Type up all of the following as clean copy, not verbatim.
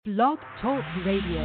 Blog Talk Radio.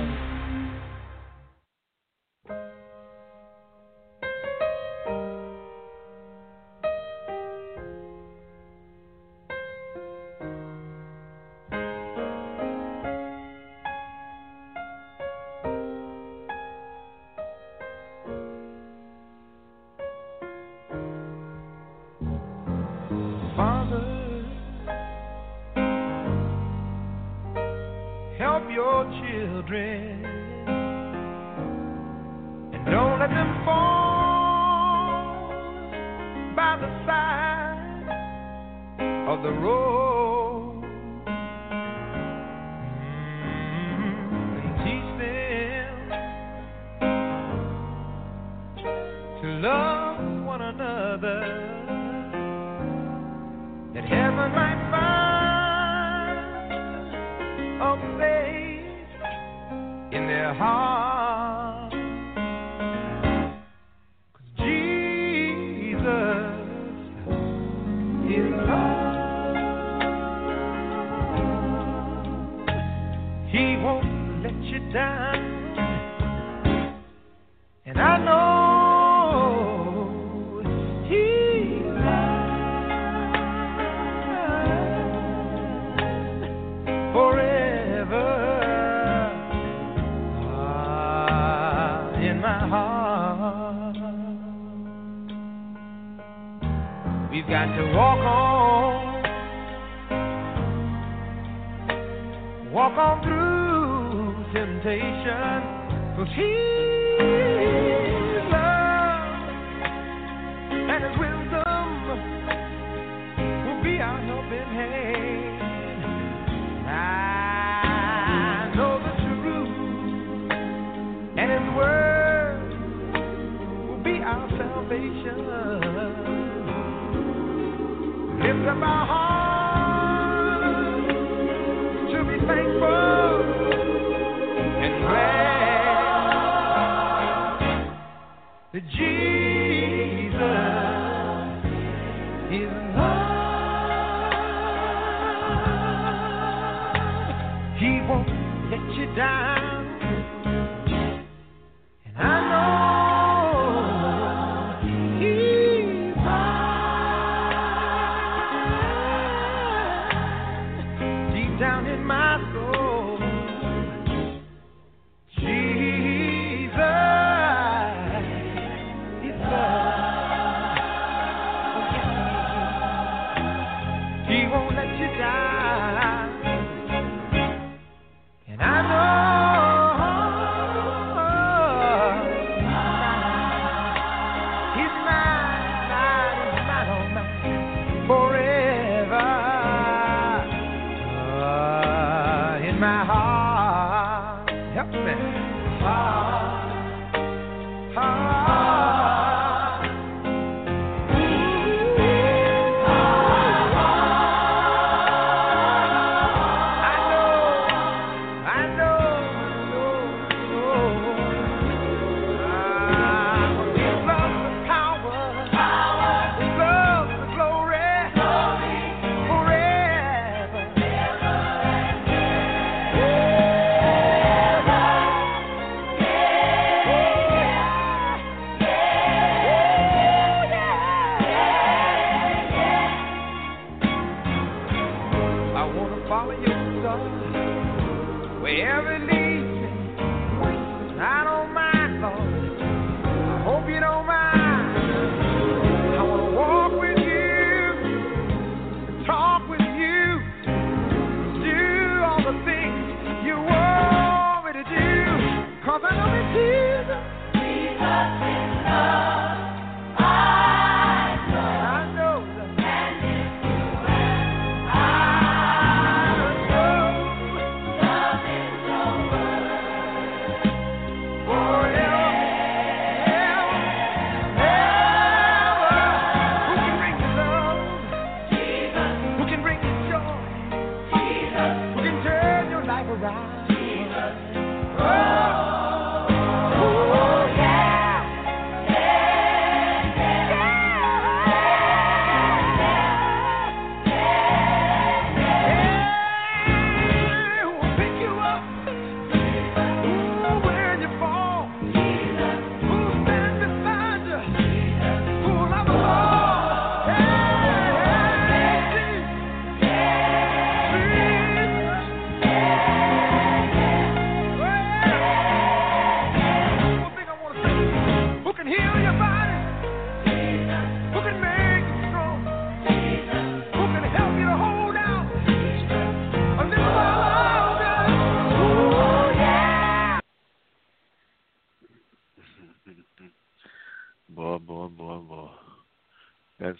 Pick you up.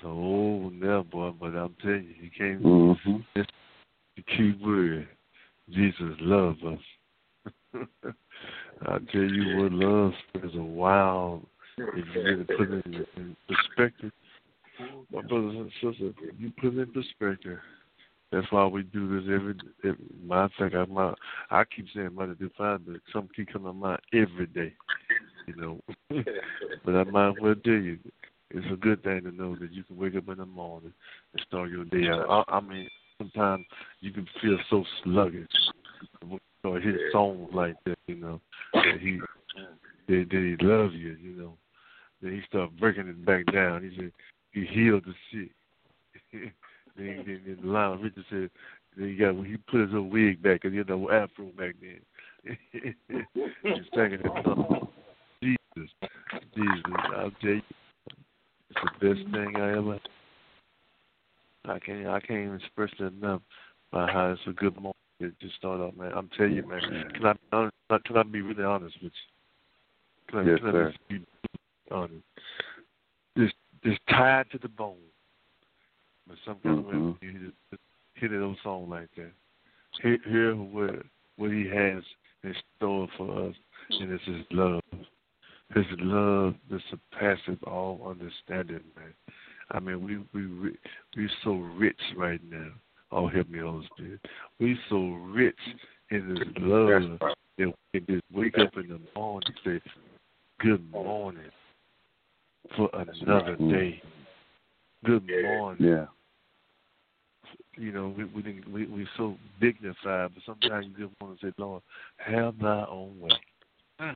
old now, boy, but I'm telling you, you can't. It's the key word. Jesus loves us. I tell you what, love is a wild. If you really put it in perspective, my brothers and sisters, if you put it in perspective, that's why we do this every matter of fact, I keep saying Monday through Friday, but some keep coming to mind every day, you know. But I might as well tell you, it's a good thing to know that you can wake up in the morning and start your day out. I mean, sometimes you can feel so sluggish when you start hearing songs like that, you know, that he loves you, you know. Then he started breaking it back down. He said he healed the sick. then Lionel Richie said when he put his little wig back, because he had no afro back then. He's singing that song. Jesus, I'll tell you, it's the best thing I ever. I can't even express it enough by how it's a good moment to start off, man. I'm telling you, man. Can I be really honest with you? Yes, sir. Be honest. Just tied to the bone. But some kind of way you just hit an old song like that. Hear what he has in store for us, and it's his love. His love that surpasses all understanding, man. I mean, we're so rich right now. Oh, help me, Holy Spirit. We're so rich in His love that we can just wake up in the morning and say, "Good morning," for another day. Good morning. Yeah. You know, we're so dignified, but sometimes you just want to say, "Lord, have Thy own way."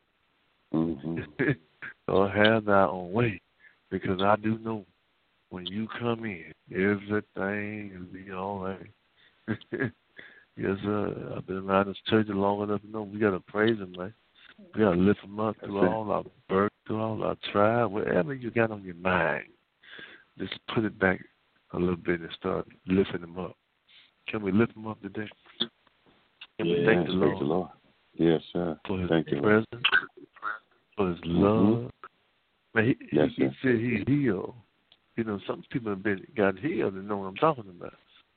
Lord, have Thy own way, because I do know when you come in, everything will be all right. Yes, sir. I've been around this church long enough to know we got to praise Him, man. We got to lift Him up through all our burden, through all our trial, whatever you got on your mind. Just put it back a little bit and start lifting Him up. Can we lift Him up today? Can we thank the Lord? Yes, sir. For His thank presence, for His love. Man, he said He healed. You know, some people have got healed and know what I'm talking about.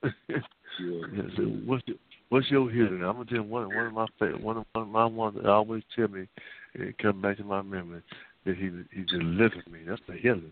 So what's your healing? I'm gonna tell you one of my favorite, one of my ones that always tell me, and it comes back to my memory, that He delivered me. That's the healing.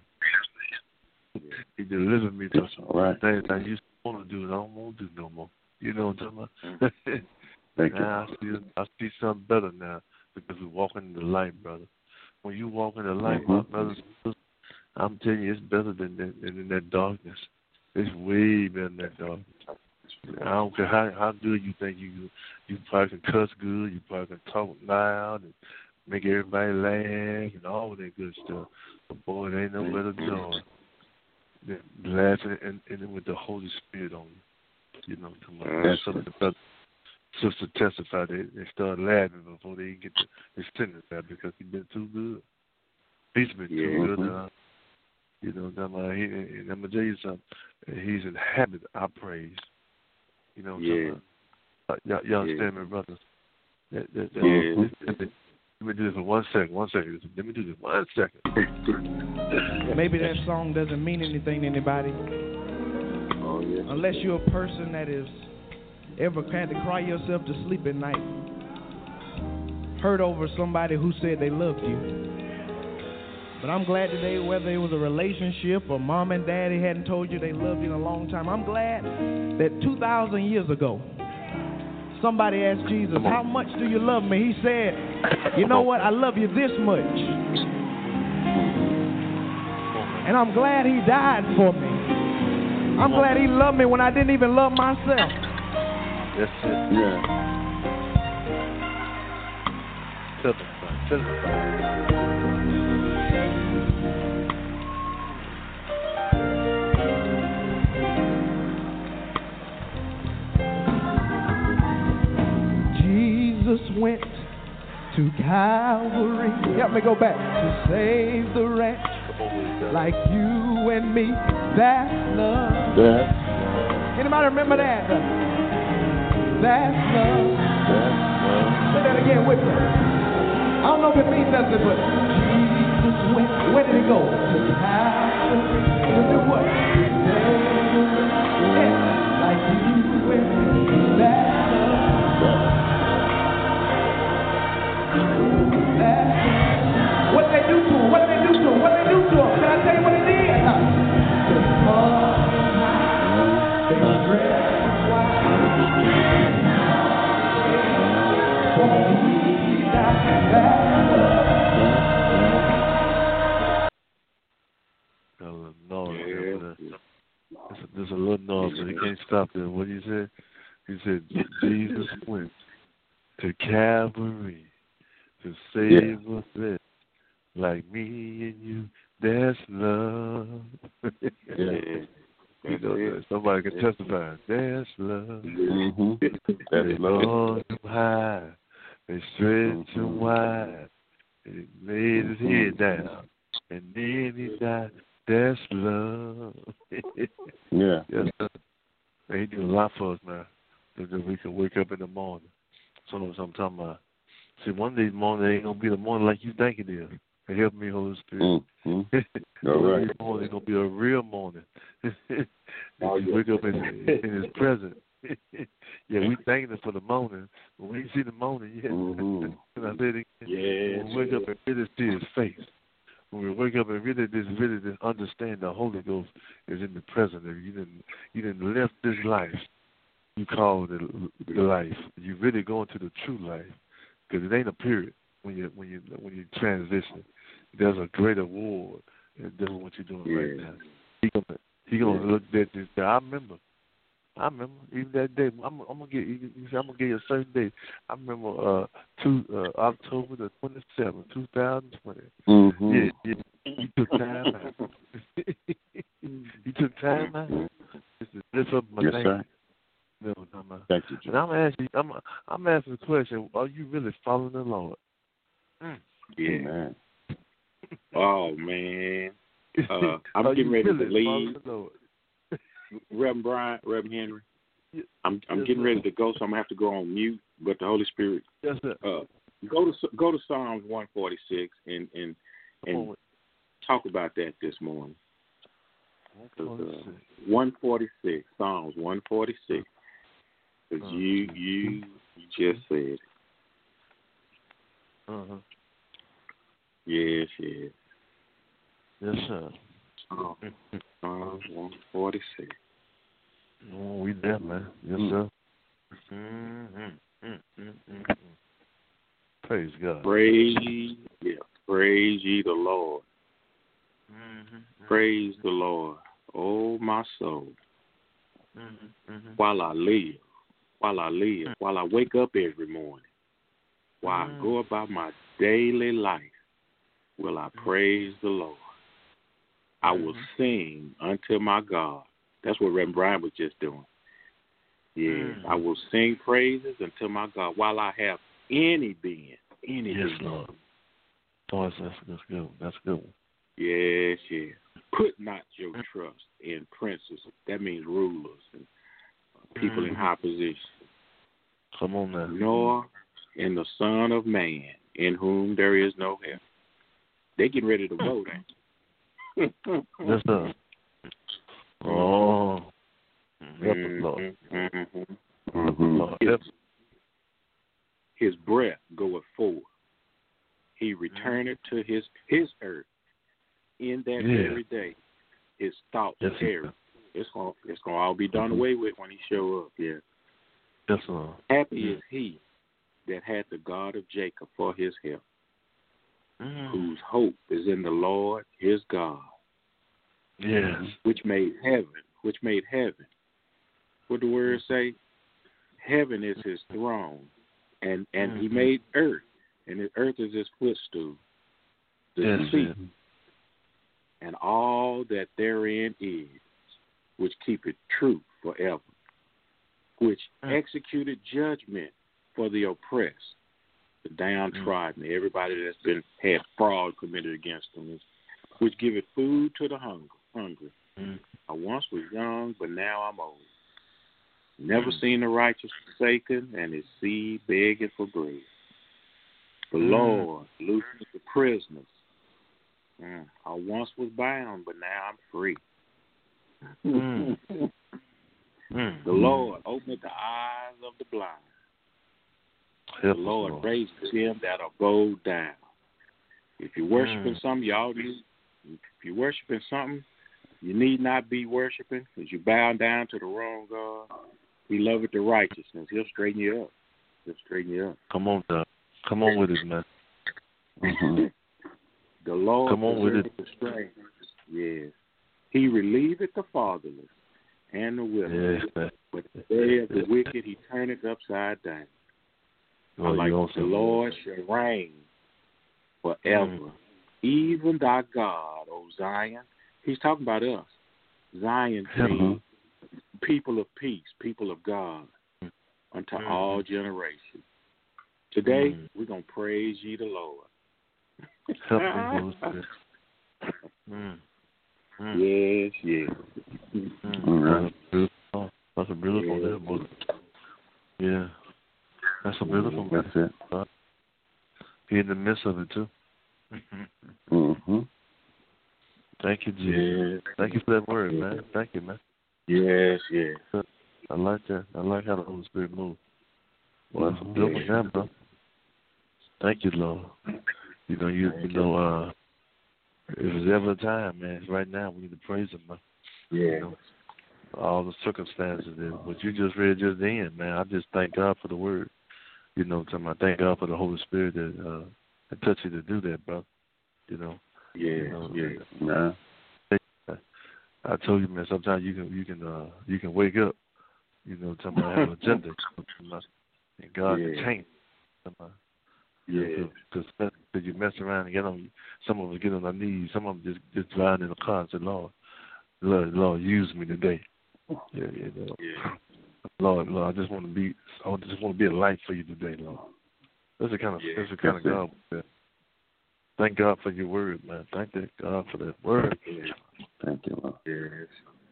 He delivered me from some things I used to want to do and I don't want to do no more. You know what I'm talking about? Thank now you. I see something better now because we're walking in the light, brother. When you walk in the light, my brothers and sisters, I'm telling you, it's better than in that darkness. It's way better than that darkness. I don't care how good you think you probably can cuss good, you probably can talk loud and make everybody laugh and all that good stuff. But boy, there ain't no better joy than laughing and with the Holy Spirit on you. You know, some of the brothers, sisters testify they start laughing before they get his sentence out because he's been too good. He's been too good. You know, and I'm gonna tell you something. He's inhabited our praise. You know, y'all understand me, brothers? Let me do this for 1 second. 1 second. Let me do this 1 second. Maybe that song doesn't mean anything to anybody. Unless you're a person that is ever had to cry yourself to sleep at night, hurt over somebody who said they loved you. But I'm glad today, whether it was a relationship or mom and daddy hadn't told you they loved you in a long time, I'm glad that 2,000 years ago, somebody asked Jesus, how much do you love me? He said, you know what? I love you this much. And I'm glad He died for me. I'm glad He loved me when I didn't even love myself. That's it. Yeah. Testify. Jesus went to Calvary. Help me go back. To save the wretch like you and me. That's love. Anybody remember that? That's love. Say that again with me. I don't know if it means nothing, but Jesus went. Where did He go? To Calvary. To do what? What they do to him? What they do to him? What they do to him? Can I tell you what they did? There's a little noise, but he can't stop it. What he said? He said Jesus went to Calvary to save us there. Like me and you, that's love. You know, somebody can testify. That's love. Mm-hmm. That's love. On high, they stretched him wide. He laid his head down, and then he died. That's love. Yeah. Yes, sir. Man, he did a lot for us, man. So that we can wake up in the morning. So that's what I'm talking about. See, one of these mornings ain't gonna be the morning like you think it is. Help me, Holy Spirit. Mm-hmm. All right. This morning is gonna be a real morning. You wake up in His presence. Yeah, we thanking Him for the morning, but we ain't see the morning yet. Mm-hmm. And I said it again. When we wake up and really see His face. When we wake up and really just understand the Holy Ghost is in the present. You didn't left this life. You call it the life. You really go into the true life, because it ain't a period when you transition. There's a great reward in doing what you're doing right now. He gonna look at this. I remember even that day. I'm gonna give you a certain date. I remember October the 27th, 2020. Mm-hmm. Yeah. You took time out. You took time out. This is lift up my name. Sir. No, Thank you, and I'm asking the question: are you really following the Lord? Yeah. Amen. Oh man. I'm getting ready to leave. Reverend Henry. I'm getting ready to go, so I'm gonna have to go on mute. But the Holy Spirit, yes, sir. Go to Psalms 146 and talk about that this morning. 146, Psalms 146. Because you just said it. Yes. Yes, sir. Psalms 146. Oh, we there, man. Yes, sir. Praise God. Praise ye the Lord. Praise the Lord, oh my soul. While I live, while I wake up every morning, while I go about my daily life, will I praise the Lord. I will sing unto my God. That's what Reverend Brian was just doing. Yes, I will sing praises unto my God while I have any being. Yes, Lord. Oh, that's good. That's good. Yes. Put not your trust in princes. That means rulers and people in high position. Come on now. Nor in the Son of Man, in whom there is no help. They getting ready to vote, ain't they? Yes, sir. Oh. Help us, Lord. Lord. His breath goeth forth. He returneth to his earth. In that very day, his thoughts carry. It's gonna all be done away with when he show up. Yeah. Yes, sir. Happy is he that had the God of Jacob for his help, whose hope is in the Lord his God. Yes. Which made heaven. What the words say? Heaven is his throne, and he made earth, and the earth is his footstool. The sea, and all that therein is, which keepeth truth forever, which executed judgment for the oppressed, the downtrodden, everybody that's had fraud committed against them, which giveth food to the hungry. I once was young, but now I'm old. Never seen the righteous forsaken, and his seed begging for bread. The Lord loosens the prisoners. I once was bound, but now I'm free. The Lord opened the eyes of the blind. Help the us, Lord raises them that are bowed down. If you're worshiping something, y'all need. If you're worshiping something, you need not be worshiping because you're bowing down to the wrong God. He loveth the righteousness. He'll straighten you up. He'll straighten you up. Come on, Doc. Come on with it, man. The Lord Come on with it. The strength. Yes. He relieveth the fatherless and the widow. Yes, but the day of the wicked he turneth upside down. Well, like the Lord shall reign forever. Even thy God, O Zion. He's talking about us. Zion means people of peace, people of God, unto all generations. Today, we're going to praise ye the Lord. Help me, Holy Spirit. Yes, yes. That's a beautiful there, boy. Yeah. That's a beautiful That's it. Be in the midst of it, too. Thank you, Jesus. Yes. Thank you for that word, man. Thank you, man. Yes, yes. I like that. I like how the Holy Spirit moves. Well, that's a beautiful job, bro. Thank you, Lord. You know, if there's ever a time, man, it's right now. We need to praise Him, man. Yeah. You know, all the circumstances that what you just read just then, man. I just thank God for the word. You know, I thank God for the Holy Spirit that touched you to do that, bro. You know. I told you, man. Sometimes you can wake up. You know, talking about have an agenda, and God can change. Because you mess around and get on. Some of us get on our knees. Some of them just lying in the car and say, Lord, use me today. Lord, I just want to be a light for you today, Lord. That's the kind of God. Thank God for your word, man. Thank God for that word. Thank you, Lord. Yes.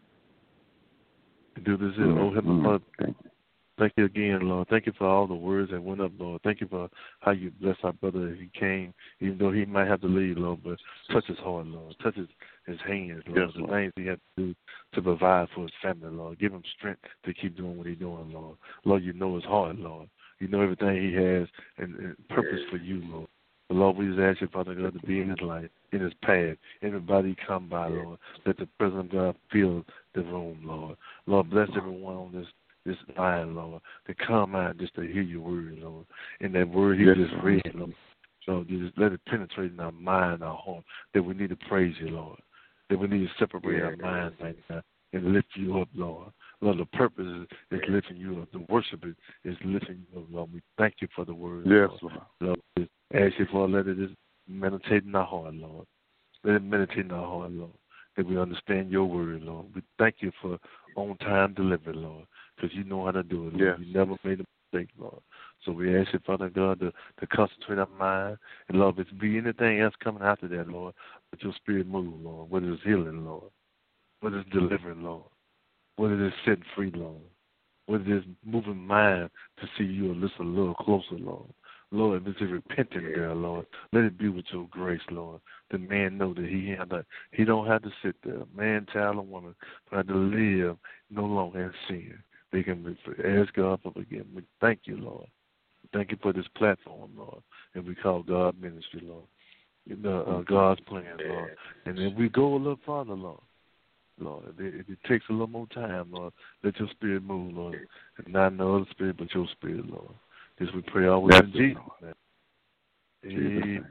Do this here. Oh, Heavenly Father. Thank you again, Lord. Thank you for all the words that went up, Lord. Thank you for how you blessed our brother as he came, even though he might have to leave, Lord, but touch his heart, Lord. Touch his hands, Lord. Yes, the things he has to do to provide for his family, Lord. Give him strength to keep doing what he's doing, Lord. Lord, you know his heart, Lord. You know everything he has and purpose for you, Lord. But Lord, we just ask you, Father God, to be in his life, in his path. Everybody he come by, Lord. Let the presence of God fill the room, Lord. Lord, bless everyone on this line, Lord, to come out just to hear your word, Lord. And that word he just read, Lord. So just let it penetrate in our mind, our heart, that we need to praise you, Lord. That we need to separate our minds right now and lift you up, Lord. Lord, the purpose is lifting you up. The worship is lifting you up, Lord. We thank you for the word, yes, Lord. Lord, just ask you for let it just meditate in our heart, Lord. Let it meditate in our heart, Lord, that we understand your word, Lord. We thank you for on-time delivery, Lord, because you know how to do it, Lord. You never made a mistake, Lord. So we ask you, Father God, to concentrate our mind. And, Lord, if there be anything else coming after that, Lord, let your spirit move, Lord, whether it's healing, Lord, whether it's delivering, Lord, whether it's setting free, Lord, whether it's moving mind to see you a little closer, Lord. Lord, if it's a repentant girl, Lord, let it be with your grace, Lord. The man know that he don't have to sit there, man, child, or woman, but have to live no longer in sin. They can ask God for forgiveness. We thank you, Lord. Thank you for this platform, Lord, and we call God ministry, Lord. God's plan, Lord. And then we go a little farther, Lord. Lord, if it takes a little more time, Lord, let your spirit move, Lord. And not no other spirit but your spirit, Lord. This we pray always in Jesus' name.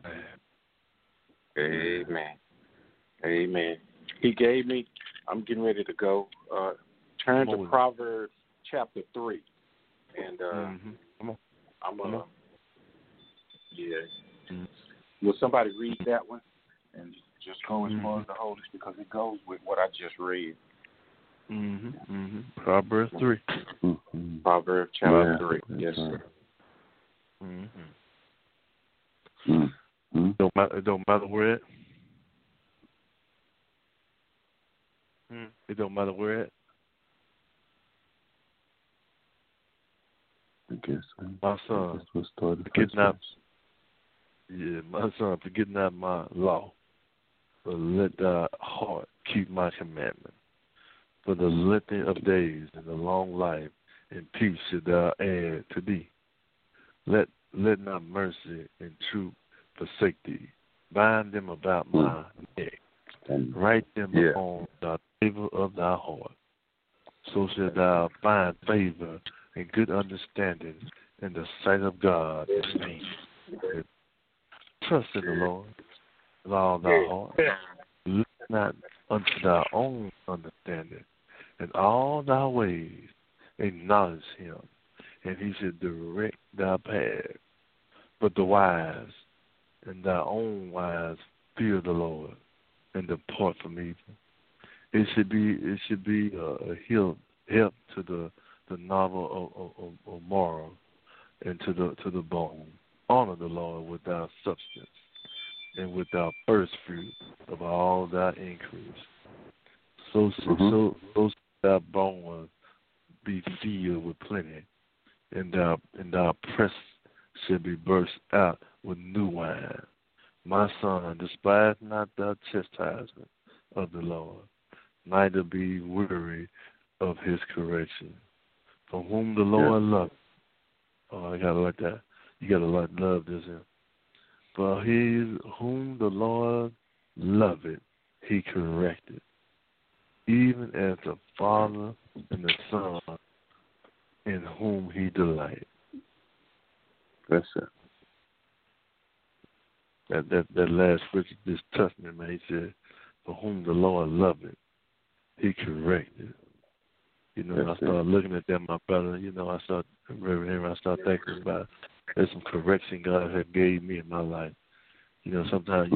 Amen. Amen. He gave me, I'm getting ready to go. Turn to Proverbs chapter 3. And will somebody read that one? And just go as far as the Holy, because it goes with what I just read. Proverbs 3. Proverbs chapter 3. Yes, sir. It don't matter where it. It don't matter where it. I guess. My son, forget not my law, but let thy heart keep my commandment. for the lengthening of days and the long life and peace should thou add to thee. Let not mercy and truth forsake thee. Bind them about my neck. Write them upon the table of thy heart. So shalt thou find favor and good understanding in the sight of God and me. Trust in the Lord with all thy heart. Look not unto thy own understanding. In all thy ways acknowledge him, and he shall direct thy path. But the wise and thy own wise fear the Lord, and depart from evil. It should be a help to the novel of moral and to the bone. Honor the Lord with thy substance and with thy first fruit of all thy increase. So thy bones be filled with plenty, and thy press shall be burst out with new wine. My son, despise not thy chastisement of the Lord, neither be weary of his correction. For whom the Lord loveth. Oh, I gotta like that. You gotta love this here. For whom the Lord loveth, he corrected, even as the Father and the Son, in whom he delighted. That's it. That last scripture just touched me, man. He said, for whom the Lord loveth, he corrected. You know, I started looking at that, my brother. You know, I started thinking about there's some correction God had gave me in my life. You know, sometimes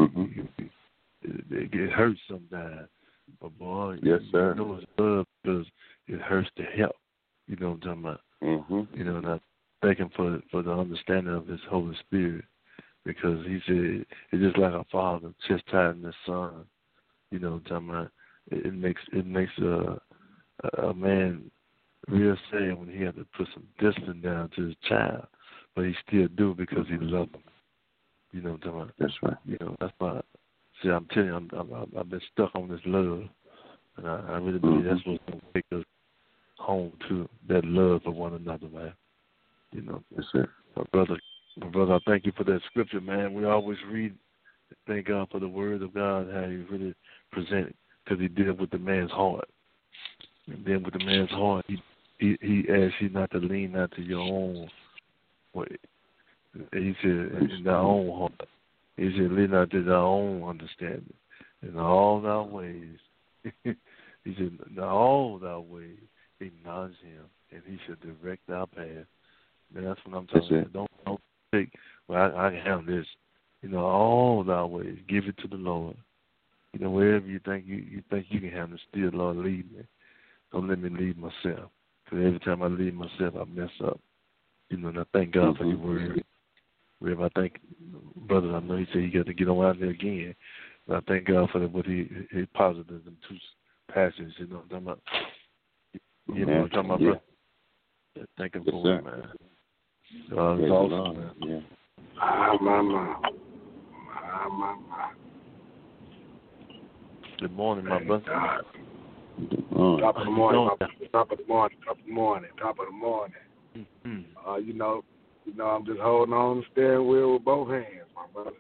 it hurts sometimes. But, boy, you know it's love because it hurts to help. You know what I'm talking about? You know, and I'm thanking for the understanding of his Holy Spirit, because he said it's just like a father chastising his son. You know what I'm talking about? It makes a man real sad when he had to put some discipline down to his child, but he still do it because he loves him. You know what I'm talking about? That's right. You know, that's why. See, I'm telling you, I've been stuck on this love, and I really believe that's what's going to take us home to that love for one another, man. You know, that's it. My brother, I thank you for that scripture, man. We always read, thank God for the word of God, how he really presented, because he did with the man's heart. And then with the man's heart, he asked you not to lean out to your own way. He said, in thy own heart. He said, lean not to thy own understanding. In all thy ways, he said, in all thy ways, acknowledge him, and he shall direct thy path. And that's what I'm talking about. Don't think, well, I can handle this. You know, all thy ways, give it to the Lord. You know, wherever you think you can handle it, still, Lord, lead me. Don't let me lead myself. Because every time I lead myself, I mess up. You know, and I thank God for your word. Wherever I think, brother, I know he said you got to get on out there again. But I thank God for what he posited in two passages, you know what I'm talking about. You know what I'm talking about, brother? Thank him for it, man. It's awesome, man. Yeah. My. Good morning, my brother. Top of the morning. Mm-hmm. You know, I'm just holding on the steering wheel with both hands, my brother.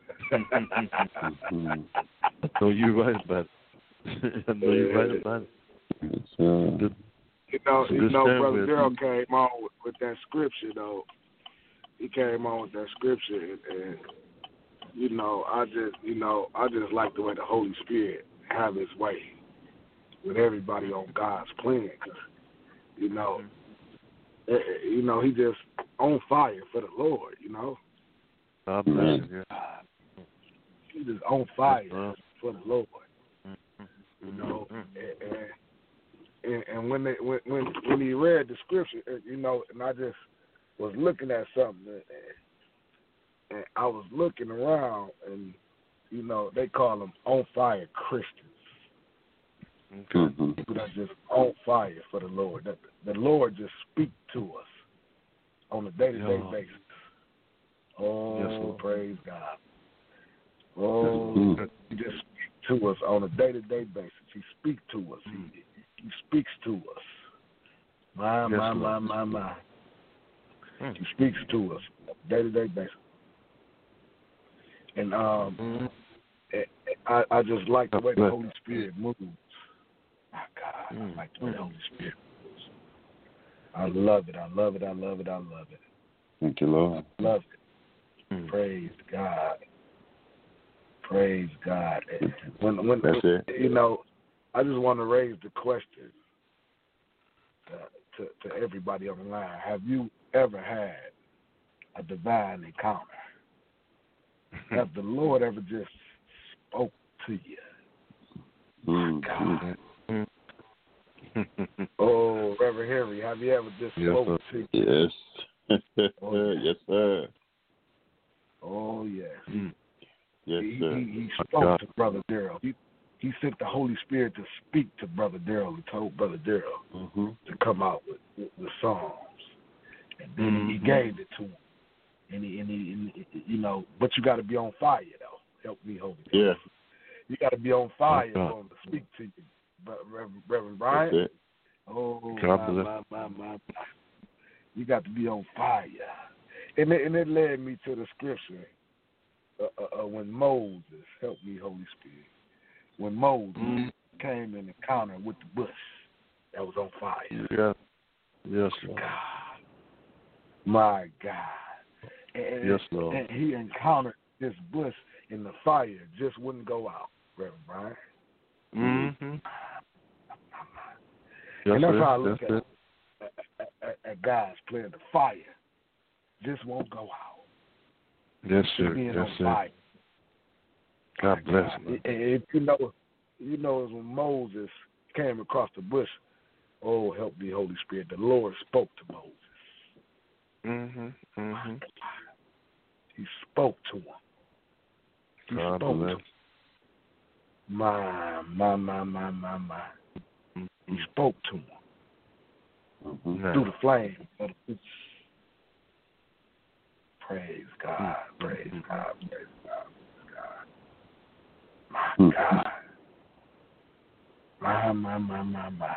I know you're right about it. I know you're right about it. You know, Brother Gerald came on with that scripture, though. He came on with that scripture, and you know, I just like the way the Holy Spirit have his way with everybody on God's plan, cause you know, he just on fire for the Lord, you know. He just on fire for the Lord, you know. And when he read the scripture, you know, and I just was looking at something, and I was looking around, and you know, they call them on fire Christians. Okay. People that just on fire for the Lord. That the Lord just speak to us on a day-to-day basis. Oh, yes, praise God. Oh, he just speak to us on a day-to-day basis. He speak to us. He speaks to us. My. He speaks to us day-to-day basis. And I just like the way the Holy Spirit moves. My God, I like the way the Holy Spirit moves. I love it. Thank you, Lord. I love it. Praise God. When That's it. You know, I just want to raise the question to everybody on the line. Have you ever had a divine encounter? Has the Lord ever just spoke to you? God. Oh, Reverend Henry, have you ever just spoke to you? Yes. Oh, yes, sir. Oh, yes. Yes, sir. He spoke to Brother Darrell. He sent the Holy Spirit to speak to Brother Darrell and told Brother Darrell to come out with the Psalms. And then he gave it to him. And he, you know, but you got to be on fire, though. Help me, Holy Ghost. Yeah. You got to be on fire for him to speak to you, Reverend Brian. That's it. Oh, my. You got to be on fire. And it led me to the scripture when Moses, help me, Holy Spirit, when Moses came in encounter with the bush that was on fire. Yeah. Yes, Lord. God. My God. And, yes, Lord. And he encountered this bush and the fire just wouldn't go out, Reverend Brian. Mm-hmm. And that's how I look at guys playing the fire. Just won't go out. Yes, sir. Being yes, on sir. fire. God bless you. If you know it's when Moses came across the bush. Oh, help me, Holy Spirit. The Lord spoke to Moses. He spoke to him. He God spoke bless. to him. My. He spoke to him through the flame. Praise God. Praise God. Praise God. My God. My.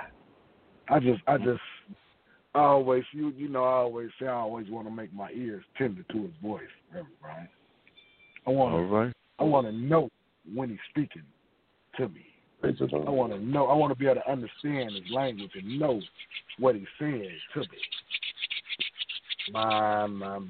I always, I always say I always want to make my ears tender to his voice, Reverend Brian. I want to know when he's speaking to me. I want to know. I want to be able to understand his language and know what he's saying to me. My.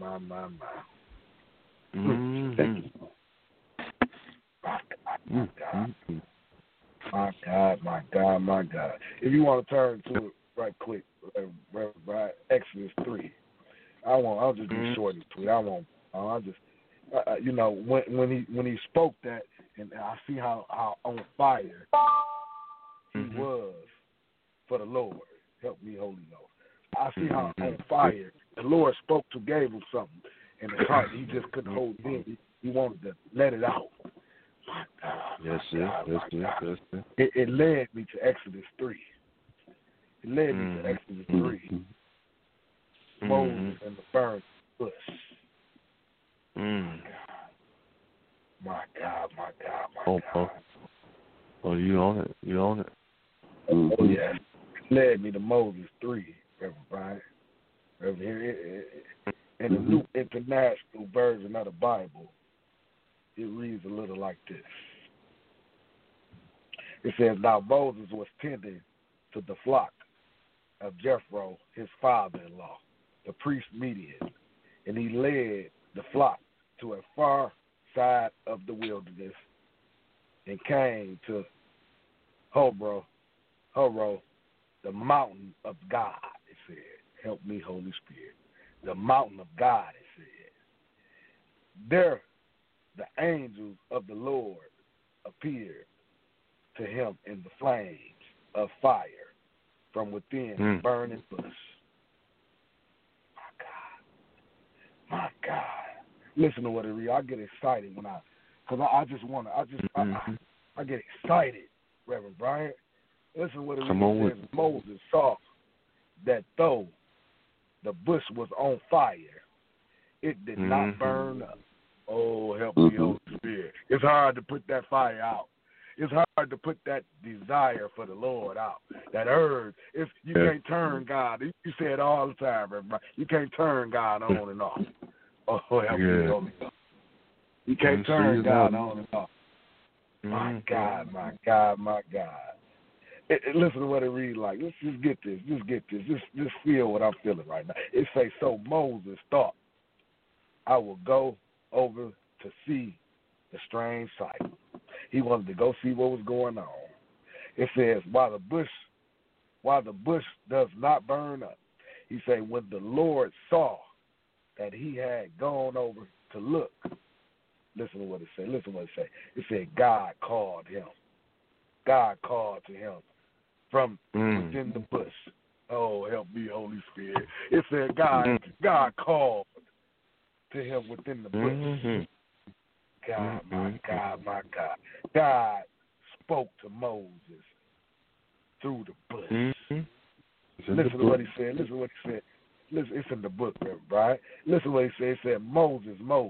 My God. If you want to turn to it right quick, right, Exodus 3. I'll just be short and sweet. I'll just, when he spoke that, and I see how on fire he was for the Lord. Help me, Holy Ghost. I see how on fire the Lord spoke to, gave him something in his heart. He just couldn't hold it in. He wanted to let it out. My God. Yes, sir. It led me to Exodus 3. It led me to Exodus 3. Moses and the burning bush. My God. Oh, you on it. Oh, yeah. It led me to Moses 3, Reverend Brian. In the New International Version of the Bible, it reads a little like this. It says, now Moses was tending to the flock of Jethro, his father-in-law, the priest Midian, and he led the flock to a far side of the wilderness and came to Horeb, the mountain of God, it said. Help me, Holy Spirit. The mountain of God, it said. There, the angels of the Lord appeared to him in the flames of fire from within the burning bush. My God. Listen to what it reads. I get excited because I get excited, Reverend Bryant. Listen to what it reads. It says, Moses saw that though the bush was on fire, it did not burn up. Oh, help me, Holy Spirit. It's hard to put that fire out. It's hard to put that desire for the Lord out, that urge. If you can't turn God, you say it all the time, everybody. You can't turn God on and off. Oh, help me, Holy Ghost. You can't turn God on and off. My God, my God, my God. Listen to what it reads like. Let's just get this. Just feel what I'm feeling right now. It says, so Moses thought, I will go over to see the strange sight. He wanted to go see what was going on. It says, while the bush does not burn up. He said, when the Lord saw that he had gone over to look, listen to what it said. It said, God called him. God called to him from within the bush. Oh, help me, Holy Spirit. It said, God called to him within the bush. God, my God, my God. God spoke to Moses through the bush. Listen to what he said. Listen, it's in the book, right? Listen to what he said. He said, Moses.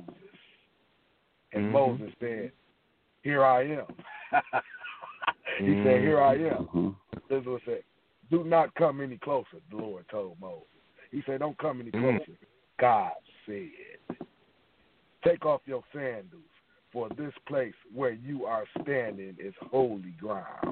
And Moses said, here I am. He said, here I am. This is what he said. Do not come any closer, the Lord told Moses. He said, don't come any closer. God said, take off your sandals, for this place where you are standing is holy ground.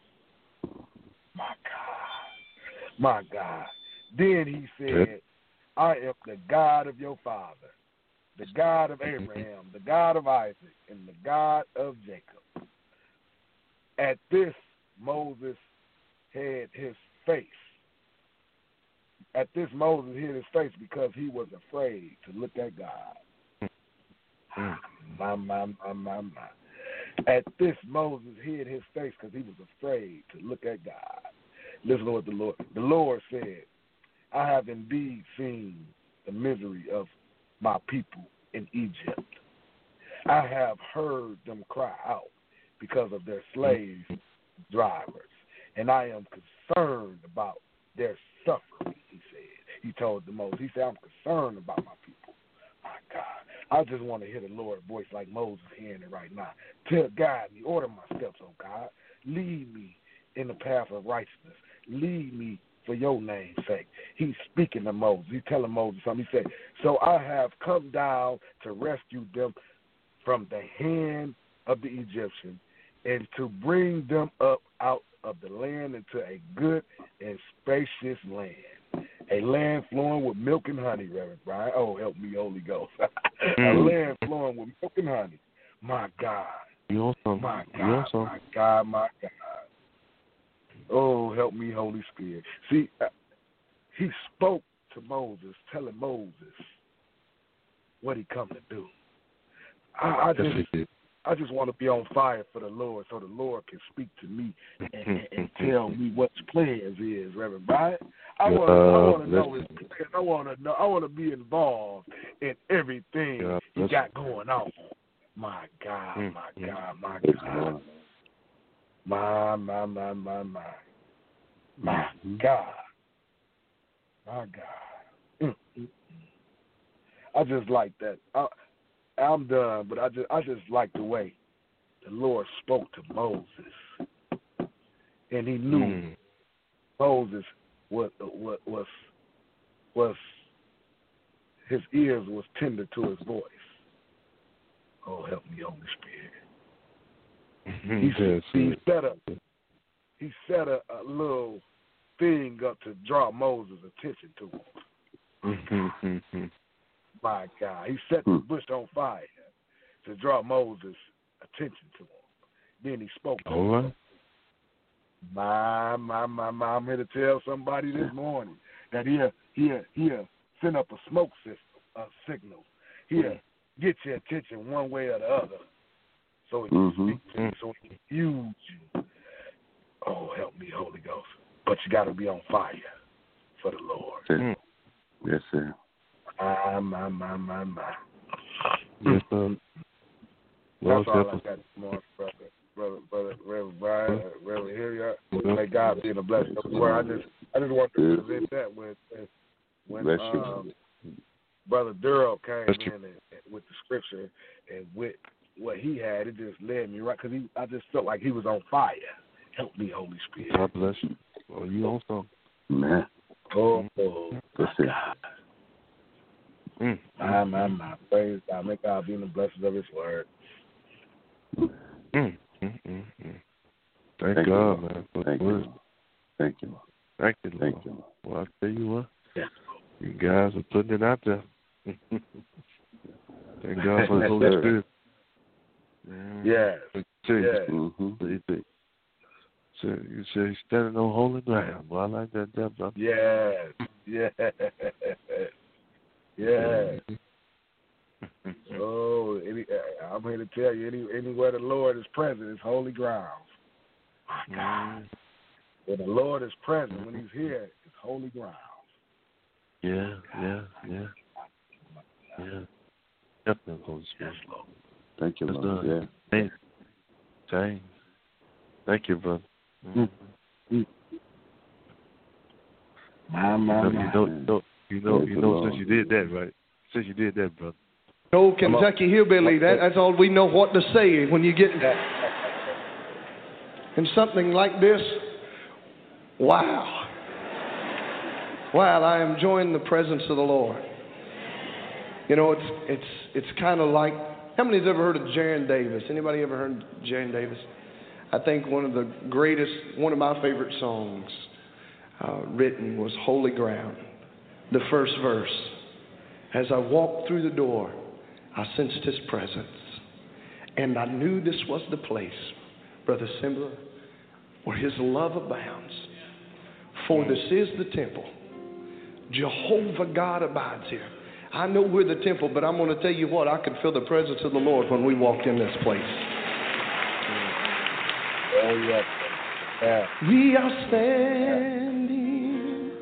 My God. My God. Then he said, I am the God of your father, the God of Abraham, the God of Isaac, and the God of Jacob. At this, Moses hid his face. At this, Moses hid his face because he was afraid to look at God. My. At this, Moses hid his face because he was afraid to look at God. Listen to what the Lord said. I have indeed seen the misery of my people in Egypt. I have heard them cry out because of their slave drivers, and I am concerned about their suffering, he said. He told the Moses, he said, I'm concerned about my people. My God. I just want to hear the Lord's voice like Moses hearing it right now. Tell God, me, order my steps, oh God. Lead me in the path of righteousness. Lead me for your name's sake. He's speaking to Moses. He's telling Moses something. He said, so I have come down to rescue them from the hand of the Egyptians and to bring them up out of the land into a good and spacious land, a land flowing with milk and honey, Reverend Brian. Oh, help me, Holy Ghost. A land flowing with milk and honey. My God. My God, my God, my God. Oh, help me, Holy Spirit. See, he spoke to Moses, telling Moses what he come to do. I just want to be on fire for the Lord so the Lord can speak to me and tell me what his plans is, Reverend Brian. I want to know his plans. I want to be involved in everything he got going on. My God, my God, my God. My God. My God. I just like that. I'm done, but I just like the way the Lord spoke to Moses. And he knew Moses was his ears was tender to his voice. Oh, help me, Holy Spirit. He set a little thing up to draw Moses' attention to him. My God. He set the bush on fire to draw Moses' attention to him. Then he spoke to him. I'm here to tell somebody this morning that he'll send up a smoke signal. He'll get your attention one way or the other so he can speak to you, so he can use you. Oh, help me, Holy Ghost. But you got to be on fire for the Lord. Yes, sir. My. Yes, sir. That's all I got this morning, brother Reverend Brian, Reverend Hilliard. May God be in a blessing. I just want to present that when Brother Durrell came in with the scripture and with what he had. It just led me right because I just felt like he was on fire. Help me, Holy Spirit. God bless you. Well, you on something. Man. Oh, That's it. My praise God. Make God be in the blessings of His word. Thank God, man. Thank you. Thank you. Thank you, Lord. Thank you. Well, I tell you what, Yes. you guys are putting it out there. Thank God for the Holy Spirit. Yes. Yes. So you say he's standing on holy ground. Well, I like that, brother. Yes. Yes. Yes. Oh, I'm here to tell you, anywhere the Lord is present is holy ground. My God. When the Lord is present, when He's here, it's holy ground. Yeah. Definitely, Holy Spirit. Thank you, Lord. Yeah. Thank you, brother. My. You know, since you did that, right? Since you did that, brother. No Kentucky hillbilly. That's all we know what to say when you get in something like this. Wow. Wow, I am enjoying the presence of the Lord. You know, it's kind of like, how many's ever heard of Jaron Davis? Anybody ever heard of Jaron Davis? I think one of my favorite songs written was Holy Ground. The first verse. As I walked through the door, I sensed His presence. And I knew this was the place, Brother Simba, where His love abounds. For this is the temple. Jehovah God abides here. I know we're the temple, but I'm going to tell you what, I could feel the presence of the Lord when we walked in this place. Oh, yes. Yeah. We are standing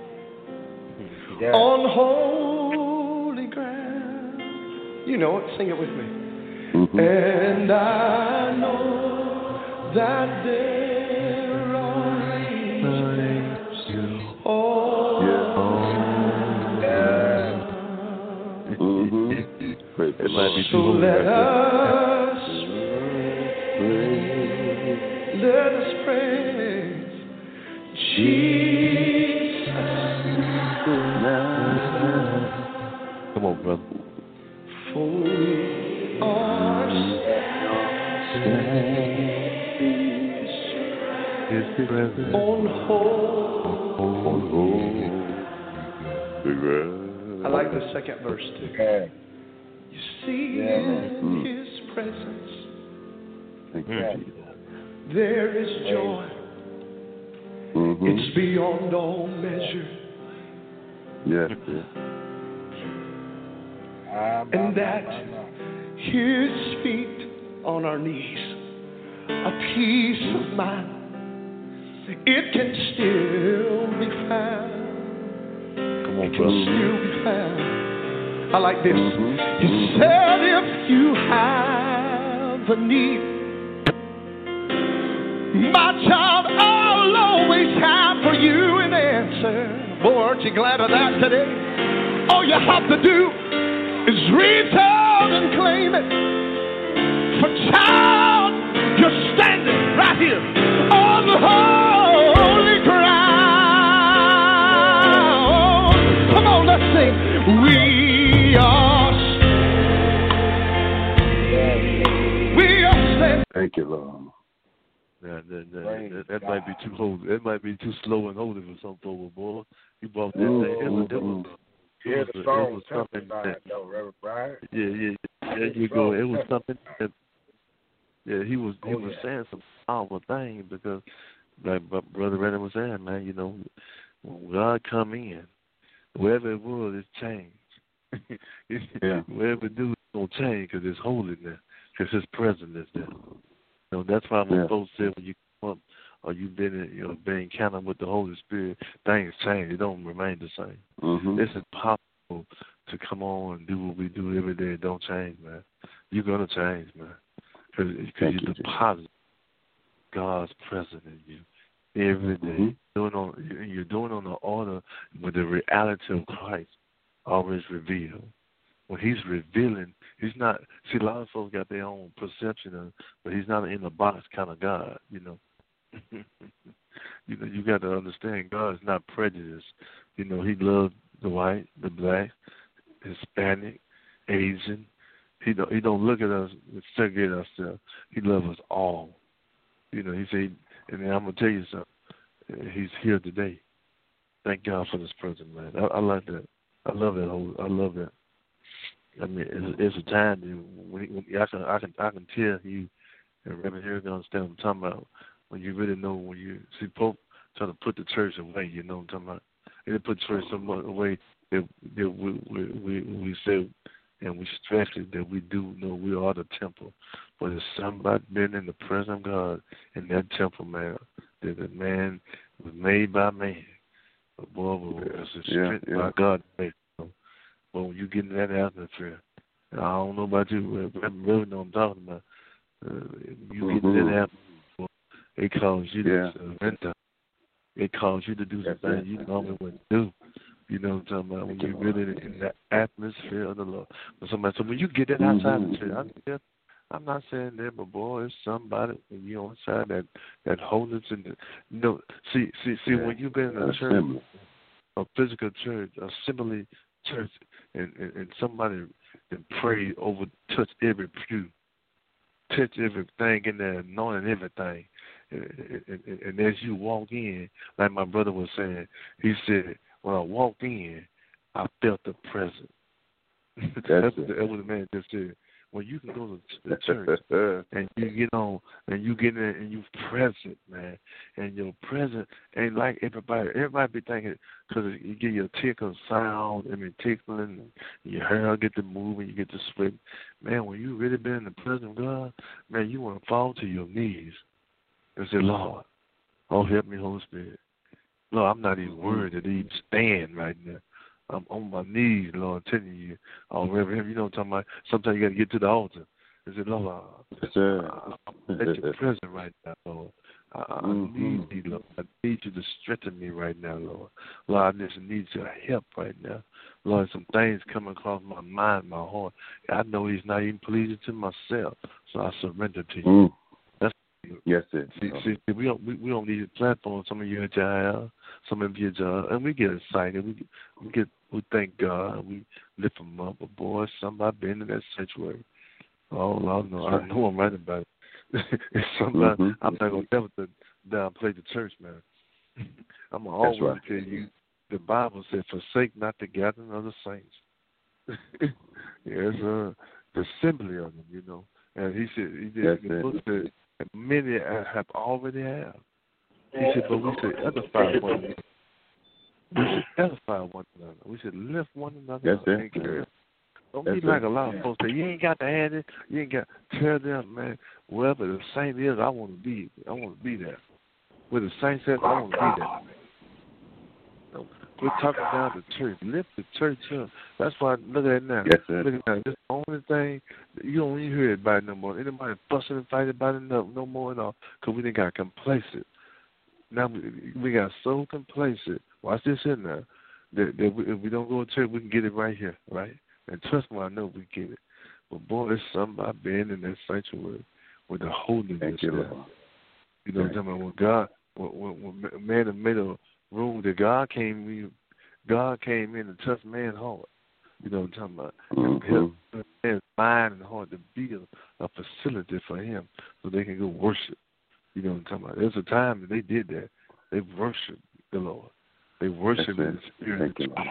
on holy ground. You know it, sing it with me. And I know that there are angels all It might be so let us praise Jesus. Come on, brother. For we are His presence on I like the second verse too. You see in His presence there is joy. It's beyond all measure. Yes. And that His feet on our knees, a peace of mind, it can still be found. Come on, It can brother. still be found. I like this. He said, if you have a need, my child, I'll always have for you an answer. Boy, aren't you glad of that today? All you have to do is reach out and claim it. For child, you're standing right here on the holy ground. Come on, let's sing. We are standing. Thank you, Lord. That might be too holy. That might be too slow and holy for some people, boy. You brought that thing. The song was something that, though, Reverend Brian. Yeah. There you go. It was something that, he was saying some powerful things because, like Brother Randy was saying, man, you know, when God come in, wherever it was, it's changed. Wherever it do, it's going to change because it's holy there, because His presence is there. You know, that's why when folks say when you come up or you've been encountered with the Holy Spirit, things change. It don't remain the same. It's impossible to come on and do what we do every day. It don't change, man. You're going to change, man. Because you deposit God's presence in you every day. You're doing on the order with the reality of Christ always revealed. when he's revealing, he's not, see, a lot of folks got their own perception of, but he's not an in-the-box kind of God, you know. You know, you got to understand God is not prejudiced. You know, he loves the white, the black, Hispanic, Asian. He don't look at us and segregate ourselves. He loves us all. You know, he said, and then I'm going to tell you something. He's here today. Thank God for this person, man. I like that. I love that. I mean, it's a time when I can tell you, and Reverend Harry can understand what I'm talking about, when you really know, when you see Pope trying to put the church away, you know what I'm talking about? They didn't put the church so much away that we said, and we stress it, that we do know we are the temple. But it's somebody been in the presence of God in that temple, man, that the man was made by man. But boy, was strength by God. But when you get in that atmosphere, I don't know about you, but I really know what I'm talking about. You get in that atmosphere, it calls you to surrender. It calls you to do the thing you normally wouldn't do. You know what I'm talking about? When you're really in the atmosphere of the Lord. So when you get that outside the church, I'm not saying that, but boy, it's somebody when you're inside that holiness and you know. See, when you've been in a church, a physical church, a assembly church, and somebody can pray over, touch every pew, touch everything in there, anointing everything. And as you walk in, like my brother was saying, he said, when I walked in, I felt the presence. That's what the man just said. When you can go to the church and you get on and you get in and you present, man, and your present ain't like everybody. Everybody be thinking because you get your tickle sound, I mean tickling, and your hair get to move and you get to sweat. Man, when you really been in the presence of God, man, you want to fall to your knees and say, Lord, oh help me, Holy Spirit. Lord, I'm not even worried to even stand right now. I'm on my knees, Lord, telling you, oh, Reverend, you know what I'm talking about? Sometimes you got to get to the altar and say, Lord, I'm at your presence right now, Lord. I need you, Lord. I need you to strengthen me right now, Lord. Lord, I just need your help right now. Lord, some things come across my mind, my heart. I know he's not even pleasing to myself, so I surrender to you. Yes, sir. See, we don't need a platform. Some of you at your house, some of you at your house, and we get excited. We thank God. We lift him up. But boy, somebody been in that sanctuary. Oh, Lord, no, I know I'm right about it. It's somebody. I'm not gonna never downplay the church, man. I'm gonna always tell you. The Bible says, "Forsake not the gathering of the saints." Yes, the assembly of them, you know. And he said, the book said, many have already have. He said, but we should edify one another. We should edify one another. We should lift one another up and care. Don't be like a lot of folks say, you ain't got to add it. You ain't got to tell them, man, wherever the saint is, I want to be. I want to be there. Where the saint says, I want to be there. We're talking down the church. Lift the church up. That's why, look at it now. Yes, sir. Look at that. This is the only thing, you don't even hear about it no more. Anybody fussing and fighting about it no more at all because we done got complacent. Now we got so complacent. Watch this in now. That if we don't go to church, we can get it right here, right? And trust me, I know we get it. But boy, there's something about being in that sanctuary with the holiness there. You know what I'm talking about? When God, when man made a room that God came in and touched man's heart. You know what I'm talking about? And man's mind and heart to build a facility for him so they can go worship. You know what I'm talking about? There's a time that they did that. They worshiped the Lord. They worshiped in the spirit.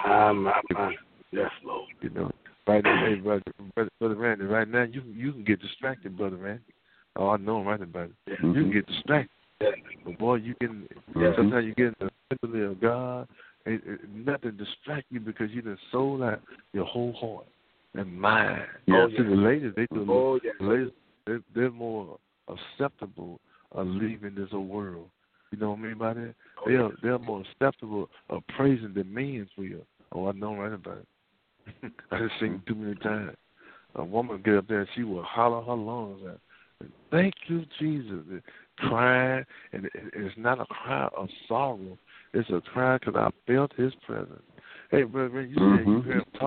Yes, Lord. You know, right now, hey, Brother Randy, right now you can get distracted, Brother Randy. Oh, I know I'm right about it. You can get distracted. But boy, you can. Sometimes you get in the assembly of God, and nothing distract you because you done sold out your whole heart and mind. See, the ladies, the ladies, they're more acceptable of leaving this old world. You know what I mean by that? They're more acceptable of praising the men's will. Oh, I know right about it. I just seen too many times. A woman get up there and she will holler her lungs out. Thank you, Jesus. Crying, and it's not a cry of sorrow. It's a cry because I felt his presence. Hey, brother, you said you hear him talk.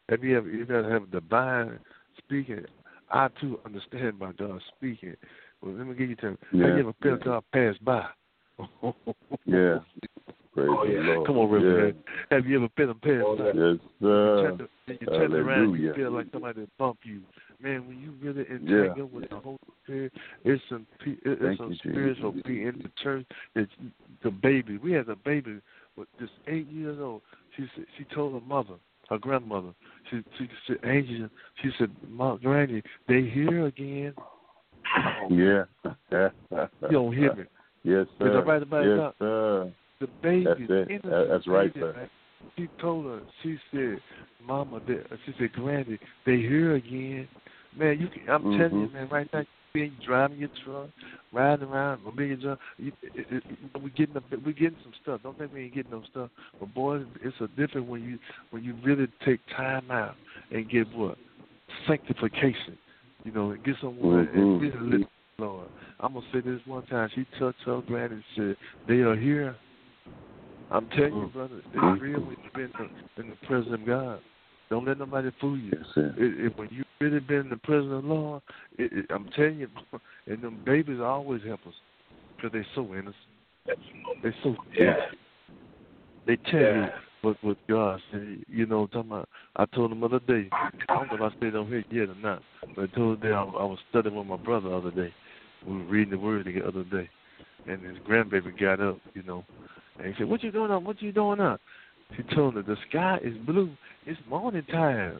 Have you ever have divine speaking? I too understand by God speaking. Well, let me give you time. Have you ever felt God pass by? Yeah. Praise the Lord. Come on, Reverend. Yeah. Have you ever felt him pass by? Yes, sir. You turn around, you feel like somebody bump you. Man, when you really entangle with the Holy Spirit, it's some spiritual being in the church. It's the baby. We had a baby, just 8 years old. She told her mother, her grandmother, she said, Angel, she said, Mom, Granny, they here again. Yeah. You don't hear me. Yes, sir. Is that right about yes, sir. The baby. That's right, baby, sir. Man. She told her, she said, Mama, she said, Granny, they here again. Man, I'm telling you, man, right now, you driving your truck, riding around, we're getting some stuff. Don't think we ain't getting no stuff. But boy, it's a different when you really take time out and get what? Sanctification. You know, and get someone and really listen to the Lord. I'm gonna say this one time. She touched her granny and said, they are here. I'm telling you, brother, it's real when you've been in the presence of God. Don't let nobody fool you. When you really been in the presence of the Lord, I'm telling you, and them babies always help us because they're so innocent. They're so They tell you what God said. You know, talking about, I told him the other day, I don't know if I stayed on here yet or not, but I told him I was studying with my brother the other day. We were reading the Word the other day, and his grandbaby got up, you know, and he said, "What you doing up? What you doing up?" She told him, "The sky is blue. It's morning time."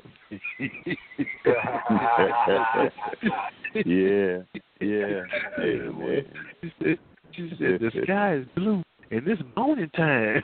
Yeah. Amen. She said, "The sky is blue and it's morning time."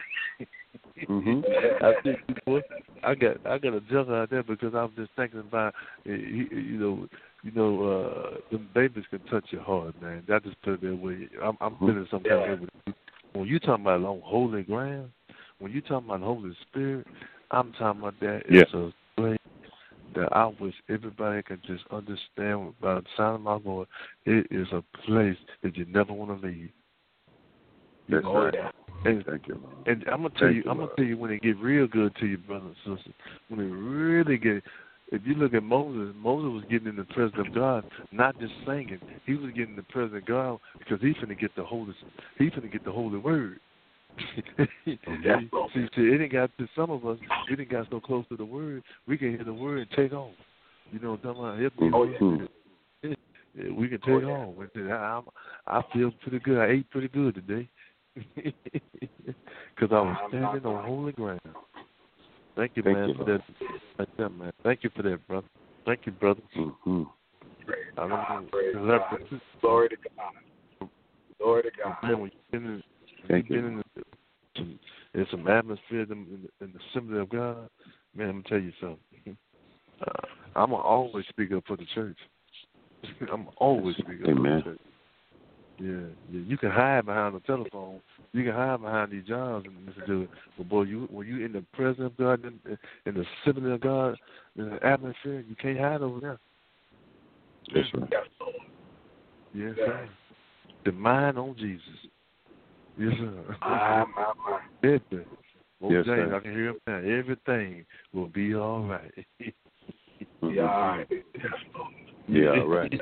I think, boy, I got a jump out there because I was just thinking about, them babies can touch your heart, man. That just put it that way. I'm feeling some kind of way with you. When you talking about on holy ground. When you talking about the Holy Spirit, I'm talking about that. It's a place that I wish everybody could just understand by the sound of my voice. It is a place that you never want to leave. That's right. And I'm gonna tell you when it get real good to you, brothers and sisters. When it really get, if you look at Moses was getting in the presence of God, not just singing. He was getting in the presence of God because he's finna get the Holy Word. See, it ain't got to some of us. We didn't got so close to the Word. We can hear the Word and take off. You know what I'm talking about? We can take off. I feel pretty good. I ate pretty good today because I was standing on holy ground. Thank you, man, for that. Like that, man. Thank you for that, brother. Thank you, brother. Glory to God. Glory to God. Man, when you've been in some atmosphere in the assembly of God, man, I'm going to tell you something. I'm going to always speak up for the church. I'm going to always speak up for the church. Yeah. You can hide behind the telephone. You can hide behind these jobs and listen to it. But, boy, when you in the presence of God, in the assembly of God, in the atmosphere, you can't hide over there. That's right. Yes, sir. The mind on Jesus. Yes, sir. Everything. James, sir. I can hear him now. Everything will be all right. Yeah, all right. Yeah, all right.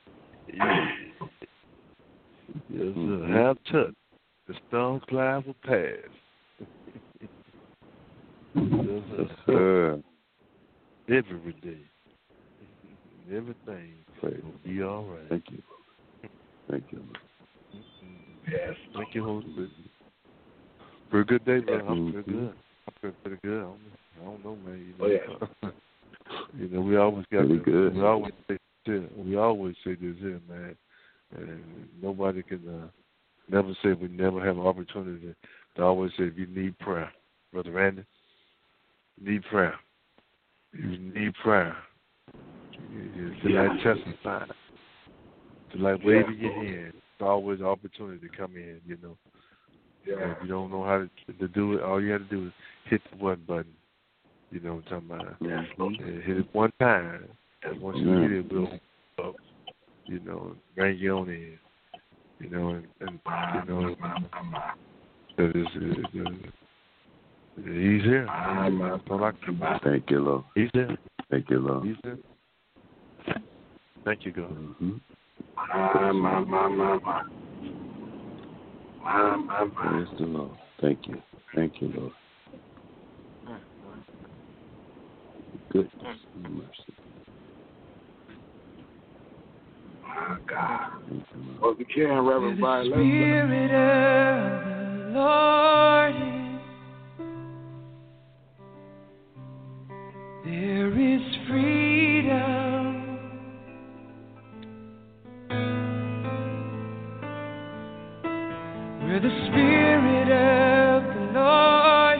Yes, sir. Have touch. The storm cloud will pass. Yes, sir. Every day. Everything will be all right. Thank you. Thank you. Yes. Thank you, Holy Spirit. For a good day, brother. I'm pretty good. I feel pretty good. I don't know, man. You know, we always got pretty good. We always say this here, man. And nobody can never say we never have an opportunity to always say if you need prayer, Brother Randy, you need prayer. You need prayer. You feel like testifying. To like waving your hand. It's always an opportunity to come in, you know. And if you don't know how to do it, all you have to do is hit the one button. You know what I'm talking about? And hit it one time. And once you hit it, we'll open up, you know, bring you on in. You know, and you know, He's here. That's all I can do. Thank you, Lord. He's there. Thank you, Lord. He's there. Thank you, God. Mm-hmm. Praise the Lord. Thank you. Thank you, Lord. Goodness and mercy. My God. Well, if you can, Reverend Brian, let's Spirit of the Lord is, there is freedom. Where the Spirit of the Lord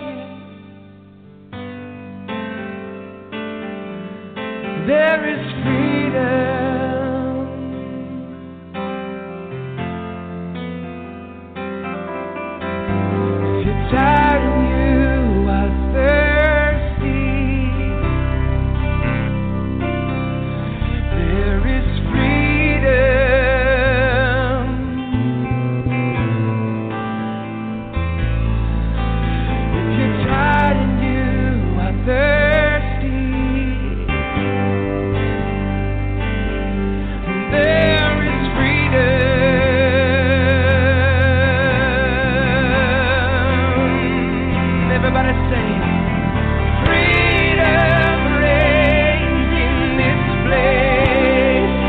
is, there is freedom. Tired and you are thirsty, there is freedom. If you're tired and you are thirsty, there is freedom. Everybody say, freedom reigns in this place.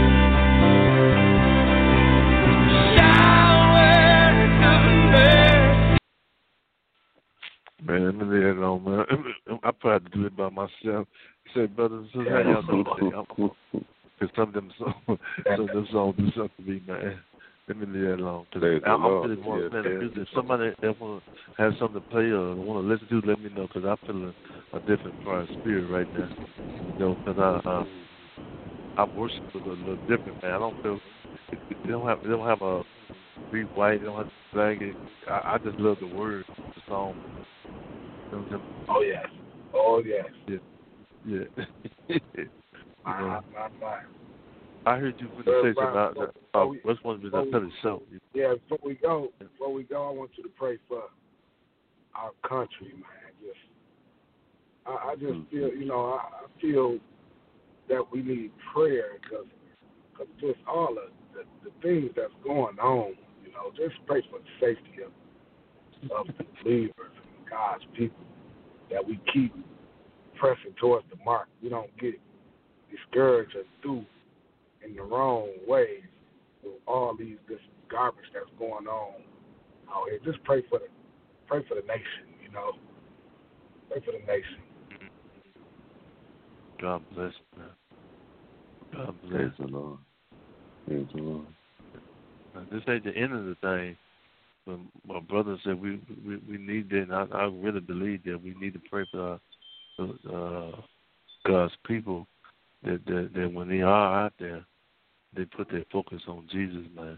Showers of mercy. Man, let me leave that alone, man. I probably do it by myself. Say, brothers and sisters, how y'all doing today? Because some of them songs do something to me, man. Let me leave that alone. Because I'm really want to if somebody that want to have something to play or want to listen to, let me know. Because I feel a different part of spirit right now. You know, because I worship with a little different, man. I don't feel they don't have a be white. They don't have to black it. I just love the words, the song. You know what I'm saying? Oh, yes. Oh, yes. Yeah. My. I heard you when you say something about what's one of the other show. Yeah, before we go, I want you to pray for our country, man. I just feel, I feel that we need prayer because just all of the things that's going on, just pray for the safety of the believers and God's people, that we keep pressing towards the mark. We don't get discouraged or through in the wrong ways with all this garbage that's going on out here. Just pray for the nation, Pray for the nation. God bless, man. God bless. Praise the Lord. Praise the Lord. This ain't the end of the thing. But my brother said we need that, and I really believe that we need to pray for God's people that when they are out there, they put their focus on Jesus, man.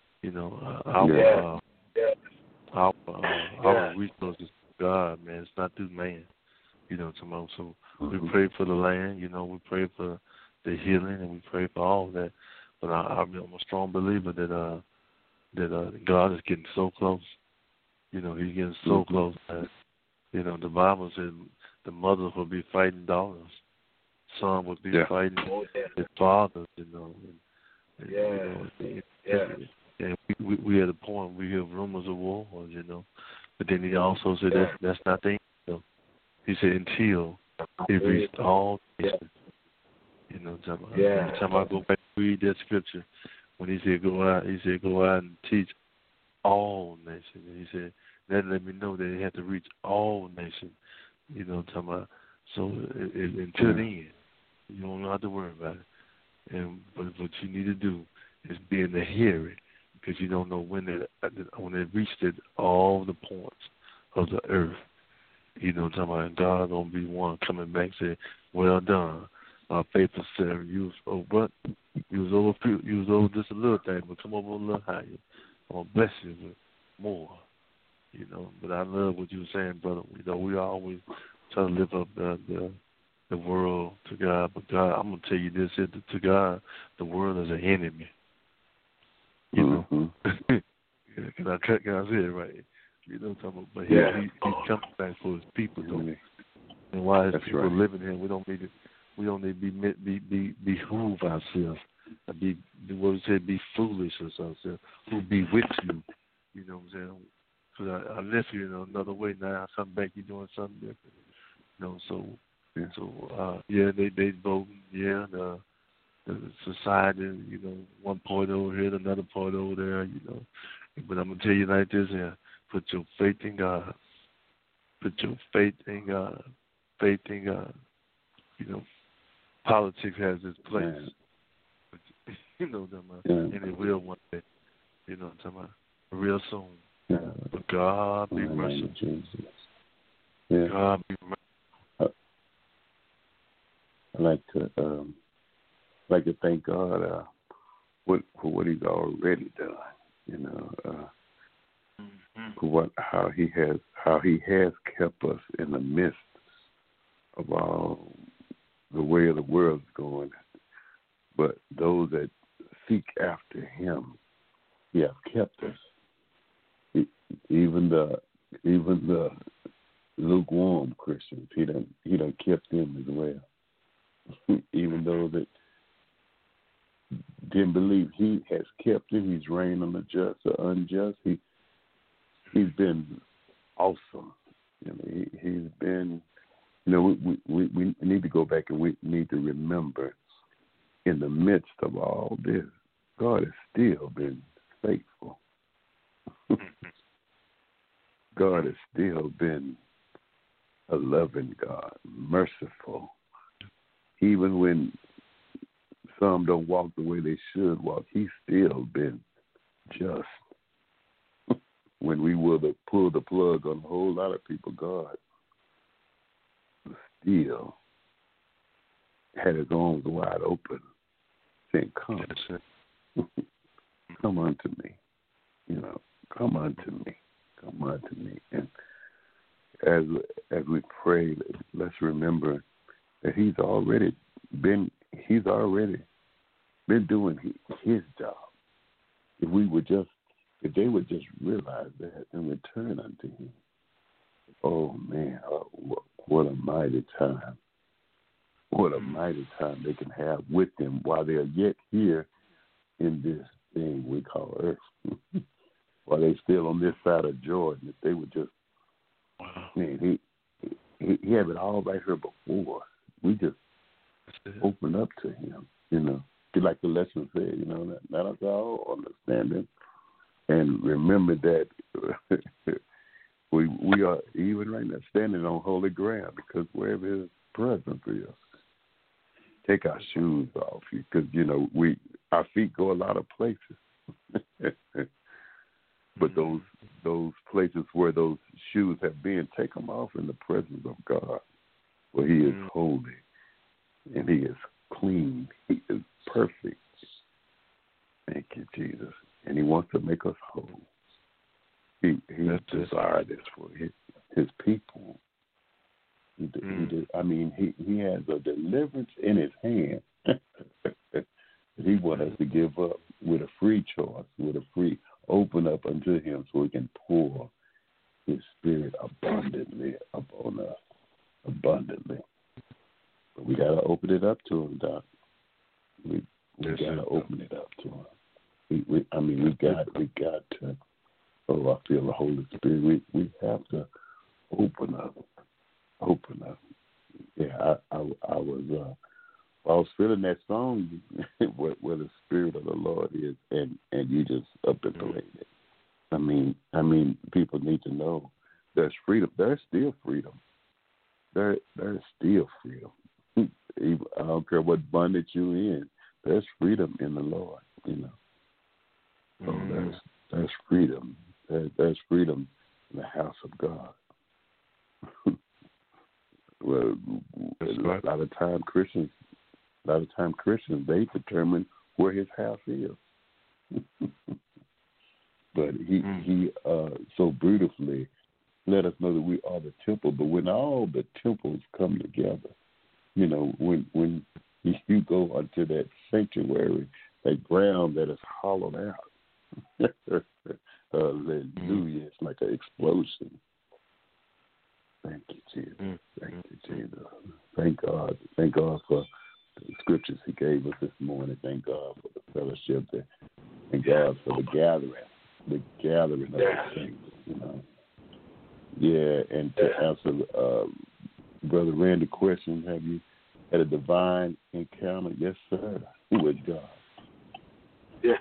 Our resources, God, man. It's not through man. So we pray for the land. We pray for the healing, and we pray for all that. But I'm a strong believer that God is getting so close. He's getting so close that the Bible said the mothers will be fighting daughters, son will be fighting his fathers. And we at a point we hear rumors of war, but then he also said that's not the end. He said until it reached all nations. Every time I go back and read that scripture, when he said go out and teach all nations. And he said that let me know that they have to reach all nations. So until then, you don't have to worry about it. But what you need to do is be in the hearing, because you don't know when it reached all the points of the earth. And God gonna be one coming back and say, "Well done, our faithful servant. You was over just a little thing, but come over a little higher. I'm gonna bless you with more." But I love what you were saying, brother. We always try to live up the world to God, but God, I'm gonna tell you this: to God, the world is an enemy. Can I say it right? You know what I'm talking about? But Yeah. he comes back for his people, though. Mhm. And while his That's people right. are living here, we don't need to behoove ourselves. Be what we say, be foolish or something. Who be with you? You know what I'm saying? Because I left you in another way. Now I come back, you doing something different. You know, they voting. Yeah, the society. You know, one part over here, another part over there. You know, but I'm gonna tell you like this here: put your faith in God. Put your faith in God. Faith in God. You know, politics has its place. Man. But, you know what I'm talking Yeah. about? And it will one day. You know what I'm talking about? Real soon. Yeah. But God be In the name merciful. of Jesus. Yeah. God be merciful. I like to thank God for what He's already done. You know, for how He has kept us in the midst of all the way of the world's going. But those that seek after Him, He has kept us. Even the lukewarm Christians, He done kept them as well. Even those that didn't believe, He has kept them. He's reigned on the just or unjust. He's been awesome. You know, he's been. You know, we need to go back and we need to remember, in the midst of all this, God has still been faithful. God has still been a loving God, merciful. Even when some don't walk the way they should walk, He's still been just. When we were to pull the plug on a whole lot of people, God still had His arms wide open, saying, "Come, come unto me. You know, come unto me, come unto me." And as we pray, let's remember that He's already been doing His job. If they would just realize that and return unto Him. Oh man, what a mighty time. What a mighty time they can have with Him while they are yet here in this thing we call earth. While they're still on this side of Jordan, if they would just, man, he had it all right here before. We just open up to Him, you know. Like the lesson said, you know, not us all understanding. And remember that we are even right now standing on holy ground, because wherever His presence is, take our shoes off, because you know our feet go a lot of places, but those places where those shoes have been, take them off in the presence of God, where He is holy and He is clean, He is perfect. Thank you, Jesus. And He wants to make us whole. He desired this for his people. I mean, he has a deliverance in His hand that He wants us to give up with a free choice, with a free open up unto Him, so He can pour His Spirit abundantly upon us, abundantly. But we got to open it up to Him, Doc. We got to open it up to Him. We got to. Oh, I feel the Holy Spirit. We have to open up. Yeah, I was feeling that song where the Spirit of the Lord is, and you just up and played it. I mean, people need to know there's freedom. There's still freedom. There's still freedom. I don't care what bondage you're in. There's freedom in the Lord. You know. So there's freedom. There's freedom in the house of God. Well, a lot of time Christians, they determine where His house is. But he so beautifully let us know that we are the temple. But when all the temples come together, you know, when you go onto that sanctuary, that ground that is hollowed out, Hallelujah. It's like an explosion. Thank you, Jesus. Thank you, Jesus. Thank God. Thank God for the scriptures he gave us this morning. Thank God for the fellowship. Thank God for the gathering of the saints, you know. Yeah, and to answer Brother Randy's question, have you had a divine encounter? Yes, sir, with God. Yeah.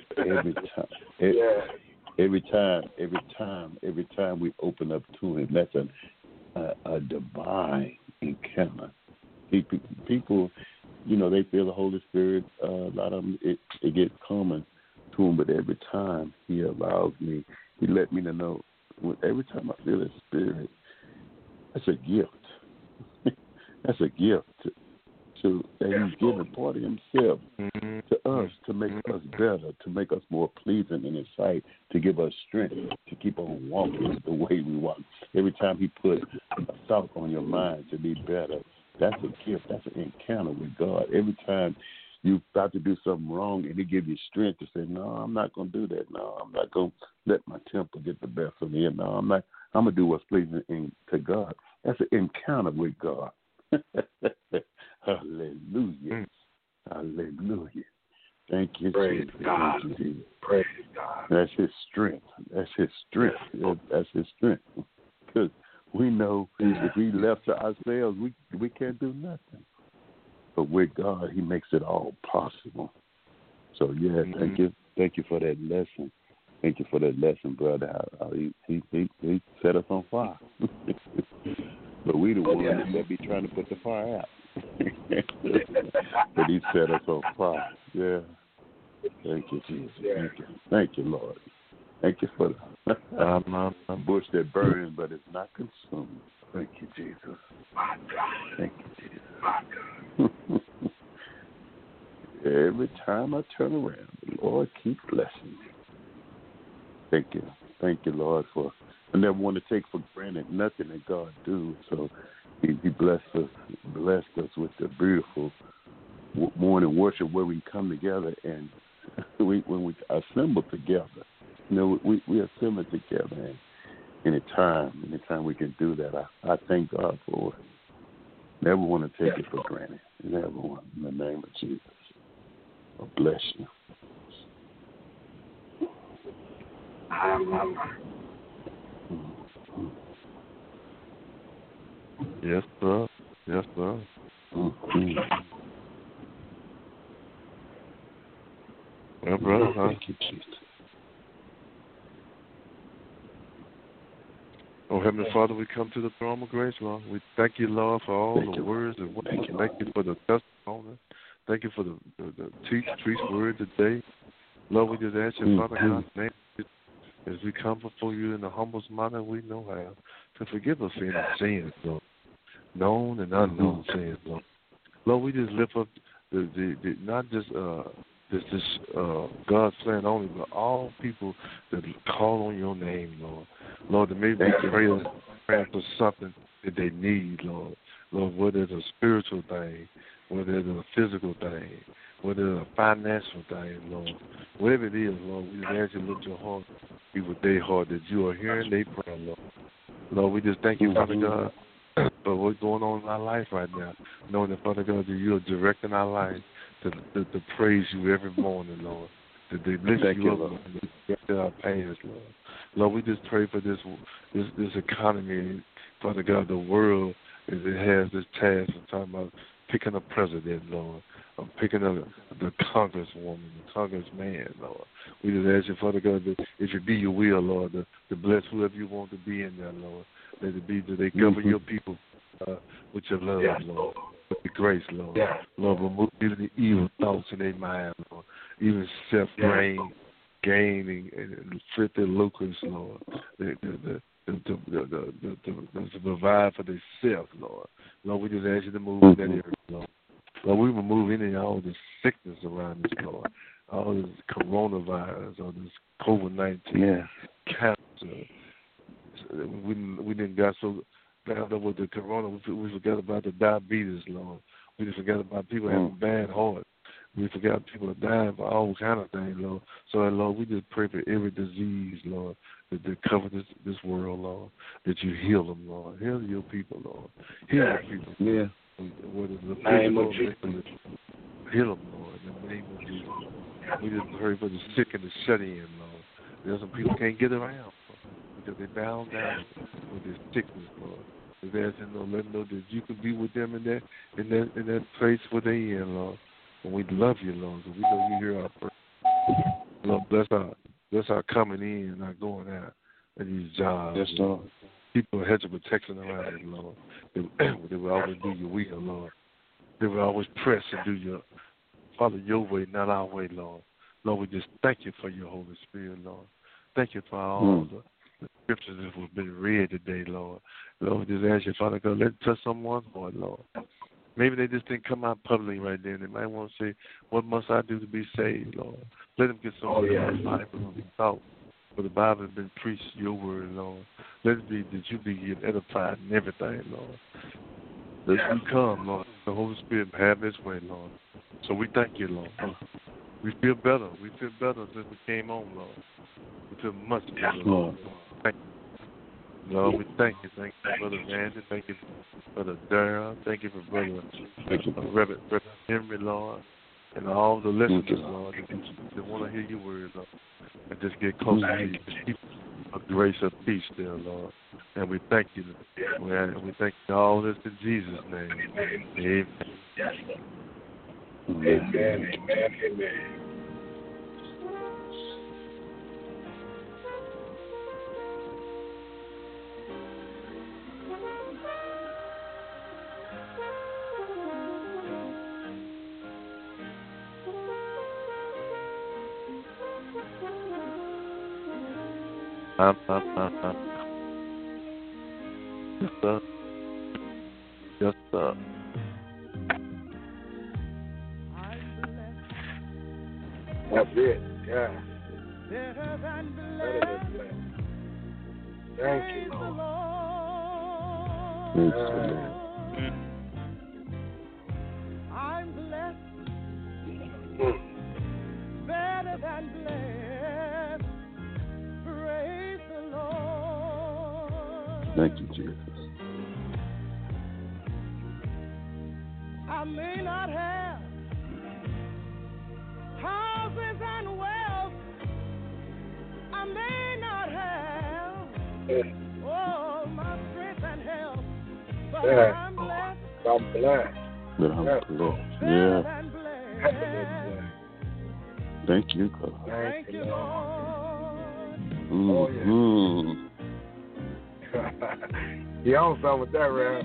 Every time we open up to him, that's a divine encounter. People, you know, they feel the Holy Spirit. A lot of them, it gets common to them, but every time he allows me, he let me know. Every time I feel his Spirit, that's a gift. That's a gift to that he's given part of himself to us to make us better, to make us more pleasing in his sight, to give us strength to keep on walking the way we walk. Every time he put a thought on your mind to be better, that's a gift. That's an encounter with God. Every time you about to do something wrong and he gives you strength to say, no, I'm not going to do that. No, I'm not going to let my temper get the best of me. No, I'm going to do what's pleasing to God. That's an encounter with God. Hallelujah. Hallelujah. Thank you, Praise Jesus. God. Thank you, Jesus. Praise God. That's his strength. That's his strength. That's his strength. Because we know if we left to ourselves, we can't do nothing. But with God, he makes it all possible. So, yeah, thank you for that lesson. Thank you for that lesson, brother. He set us on fire. But we the ones that be trying to put the fire out. But he set us on fire. Yeah. Thank you, Jesus. Thank you. Thank you, Lord. Thank you for the bush that burns but is not consumed. Thank you, Jesus. Thank you, Jesus. Every time I turn around, the Lord keeps blessing me. Thank you. Thank you, Lord, for I never want to take for granted nothing that God do. So he blessed us with the beautiful morning worship where we come together and when we assemble together. You know, we assemble together, and anytime we can do that, I thank God for it. Never want to take it for granted. Never want. In the name of Jesus. I bless you. Yes, sir. Yes, sir. Well, brother, thank you, Jesus. Oh, Heavenly Father, we come to the throne of grace, Lord. We thank you, Lord, for all the words and thank you for the testimony. Thank you for the preach word today. Lord, we just ask you, Father God, name as we come before you in the humblest manner we know how, to forgive us for any sins, Lord, known and unknown sins, Lord. Lord, we just lift up the not just God's plan only, but all people that call on your name, Lord. Lord, that maybe they pray for something that they need, Lord. Lord, whether it's a spiritual thing, whether it's a physical thing, whether it's a financial thing, Lord. Whatever it is, Lord, we just ask you to lift your heart, be with their heart, that you are hearing their prayer, Lord. Lord, we just thank you, Father God, for what's going on in our life right now, knowing that, Father God, that you are directing our life to praise you every morning, Lord, that they lift you up, Lord, and they get our pains, Lord. Lord, we just pray for this economy, Father God, the world, as it has this task of talking about picking a president, Lord, of picking up the congresswoman, the congressman, Lord. We just ask you, Father God, that if it be your will, Lord, to bless whoever you want to be in there, Lord. Let it be that they cover your people with your love, Lord, with your grace, Lord. Lord, remove even the evil thoughts in their mind, Lord, even gaining and filthy lucres, Lord, to provide for themselves, Lord. Lord, we just ask you to move in that area, Lord. Lord, we remove any of all this sickness around us, Lord, all this coronavirus, all this COVID-19, cancer. We didn't got so bound up with the corona, we forgot about the diabetes, Lord. We just forgot about people having bad hearts. We forgot people are dying for all kind of things, Lord. So, Lord, we just pray for every disease, Lord, that cover this world, Lord, that you heal them, Lord. Heal your people, Lord. Heal your people. Yeah. Whether it's the Name of physical, heal them, Lord, in the name of Jesus. We just pray for the sick and the shut-in, Lord. There's some people can't get around, Lord, because they bound down with this sickness, Lord. If there's let them know that you can be with them in that place where they in, Lord. And we love you, Lord, because we know you hear our prayer. Lord, bless our coming in and our going out at these jobs. Yes, Lord. People hedge of protection around us, Lord. They will always do your will, Lord. They will always press and do follow your way, not our way, Lord. Lord, we just thank you for your Holy Spirit, Lord. Thank you for all the scriptures that have been read today, Lord. Lord, we just ask you, Father God, let it touch someone's heart, Lord. Maybe they just didn't come out publicly right then. They might want to say, what must I do to be saved, Lord? Let them get some of the Bible and be taught. For the Bible has been preached, your word, Lord. Let it be that you be edified in everything, Lord. Let you come, Lord. The Holy Spirit have His way, Lord. So we thank you, Lord. We feel better. We feel better since we came on, Lord. We feel much better, Lord. Thank you. Lord, we thank you. Thank you for Brother Randy. Thank you for Brother Darrell. Thank you for Brother Reverend Henry, Lord. And all the listeners, Lord, that want to hear your words, Lord. And just get close to you. Just keep a grace of peace there, Lord. And we thank you. We thank you for all this in Jesus' name. Amen. Amen. Amen. Yes, sir. Yes, sir. That's it. Yeah. Better than blessed. Thank you, Lord. I'm blessed. Better than blessed. Praise the Lord. Thank you, Jesus. I may not have houses and wealth. I may not have all my strength and health, but I'm blessed. I'm blessed. But I'm blessed. Yeah. Thank you, God. Thank you, Lord. Mm-hmm. You on something with that, Rev?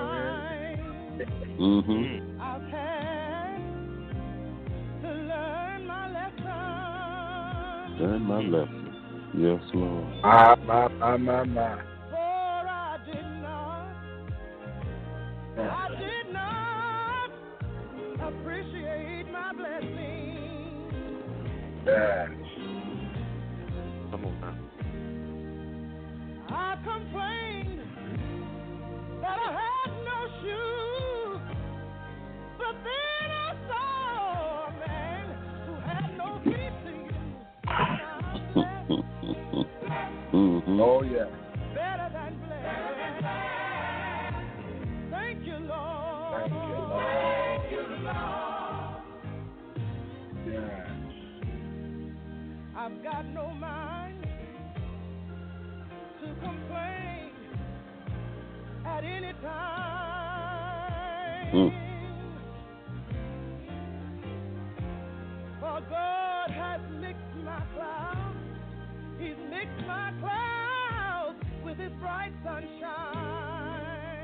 Mm-hmm. I've had to learn my lesson. Learn my lesson. Yes, Lord. My. For I did not appreciate my blessing. Yes. Come on now. I complained that I had no shoes, but then I saw a man who had no feet to use. Mm-hmm. Oh, yeah. Better than blessed. Thank you, Lord. Thank you, Lord. Yeah. I've got no mind to complain at any time. For God has mixed my clouds. He's mixed my clouds with His bright sunshine.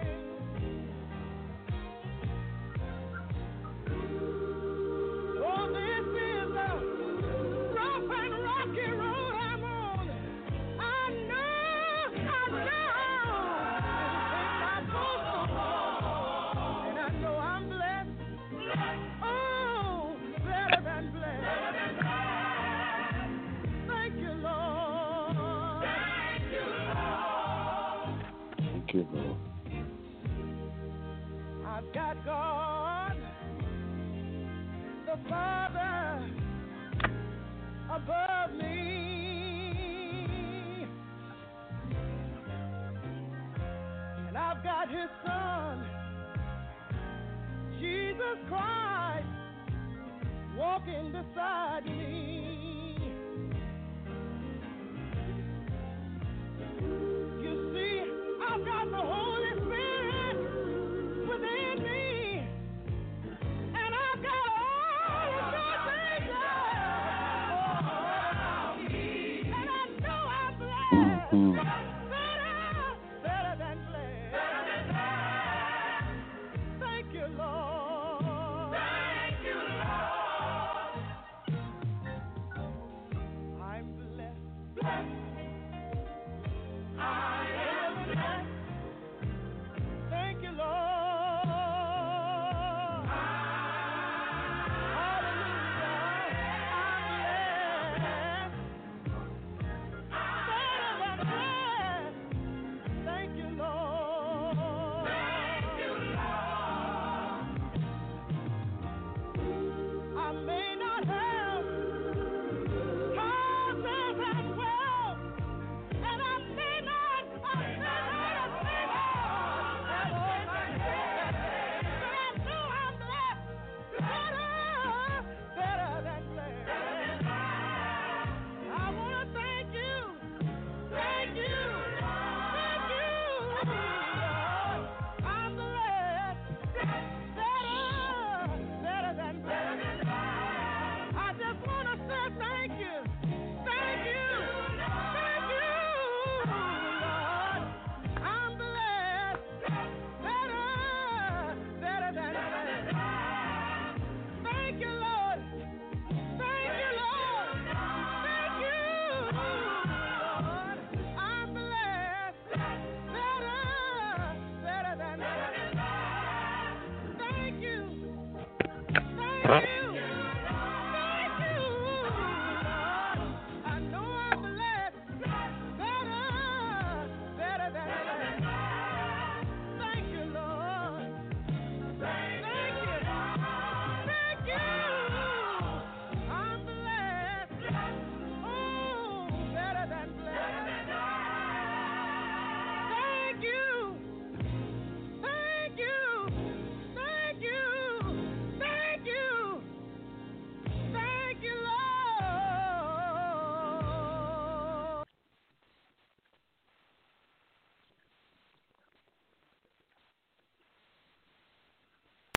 Oh, this is a rough and rocky road I'm on. I know and I know I'm blessed. Oh, better than blessed. Thank you, Lord. Thank you, Lord. I've got God, the Father. I've got his son, Jesus Christ, walking beside me. You see, I've got the Holy Spirit within me, and I've got all the good things around me, and I know I'm blessed. Better than blessed. Thank you, Lord. Thank you, Lord. I'm blessed.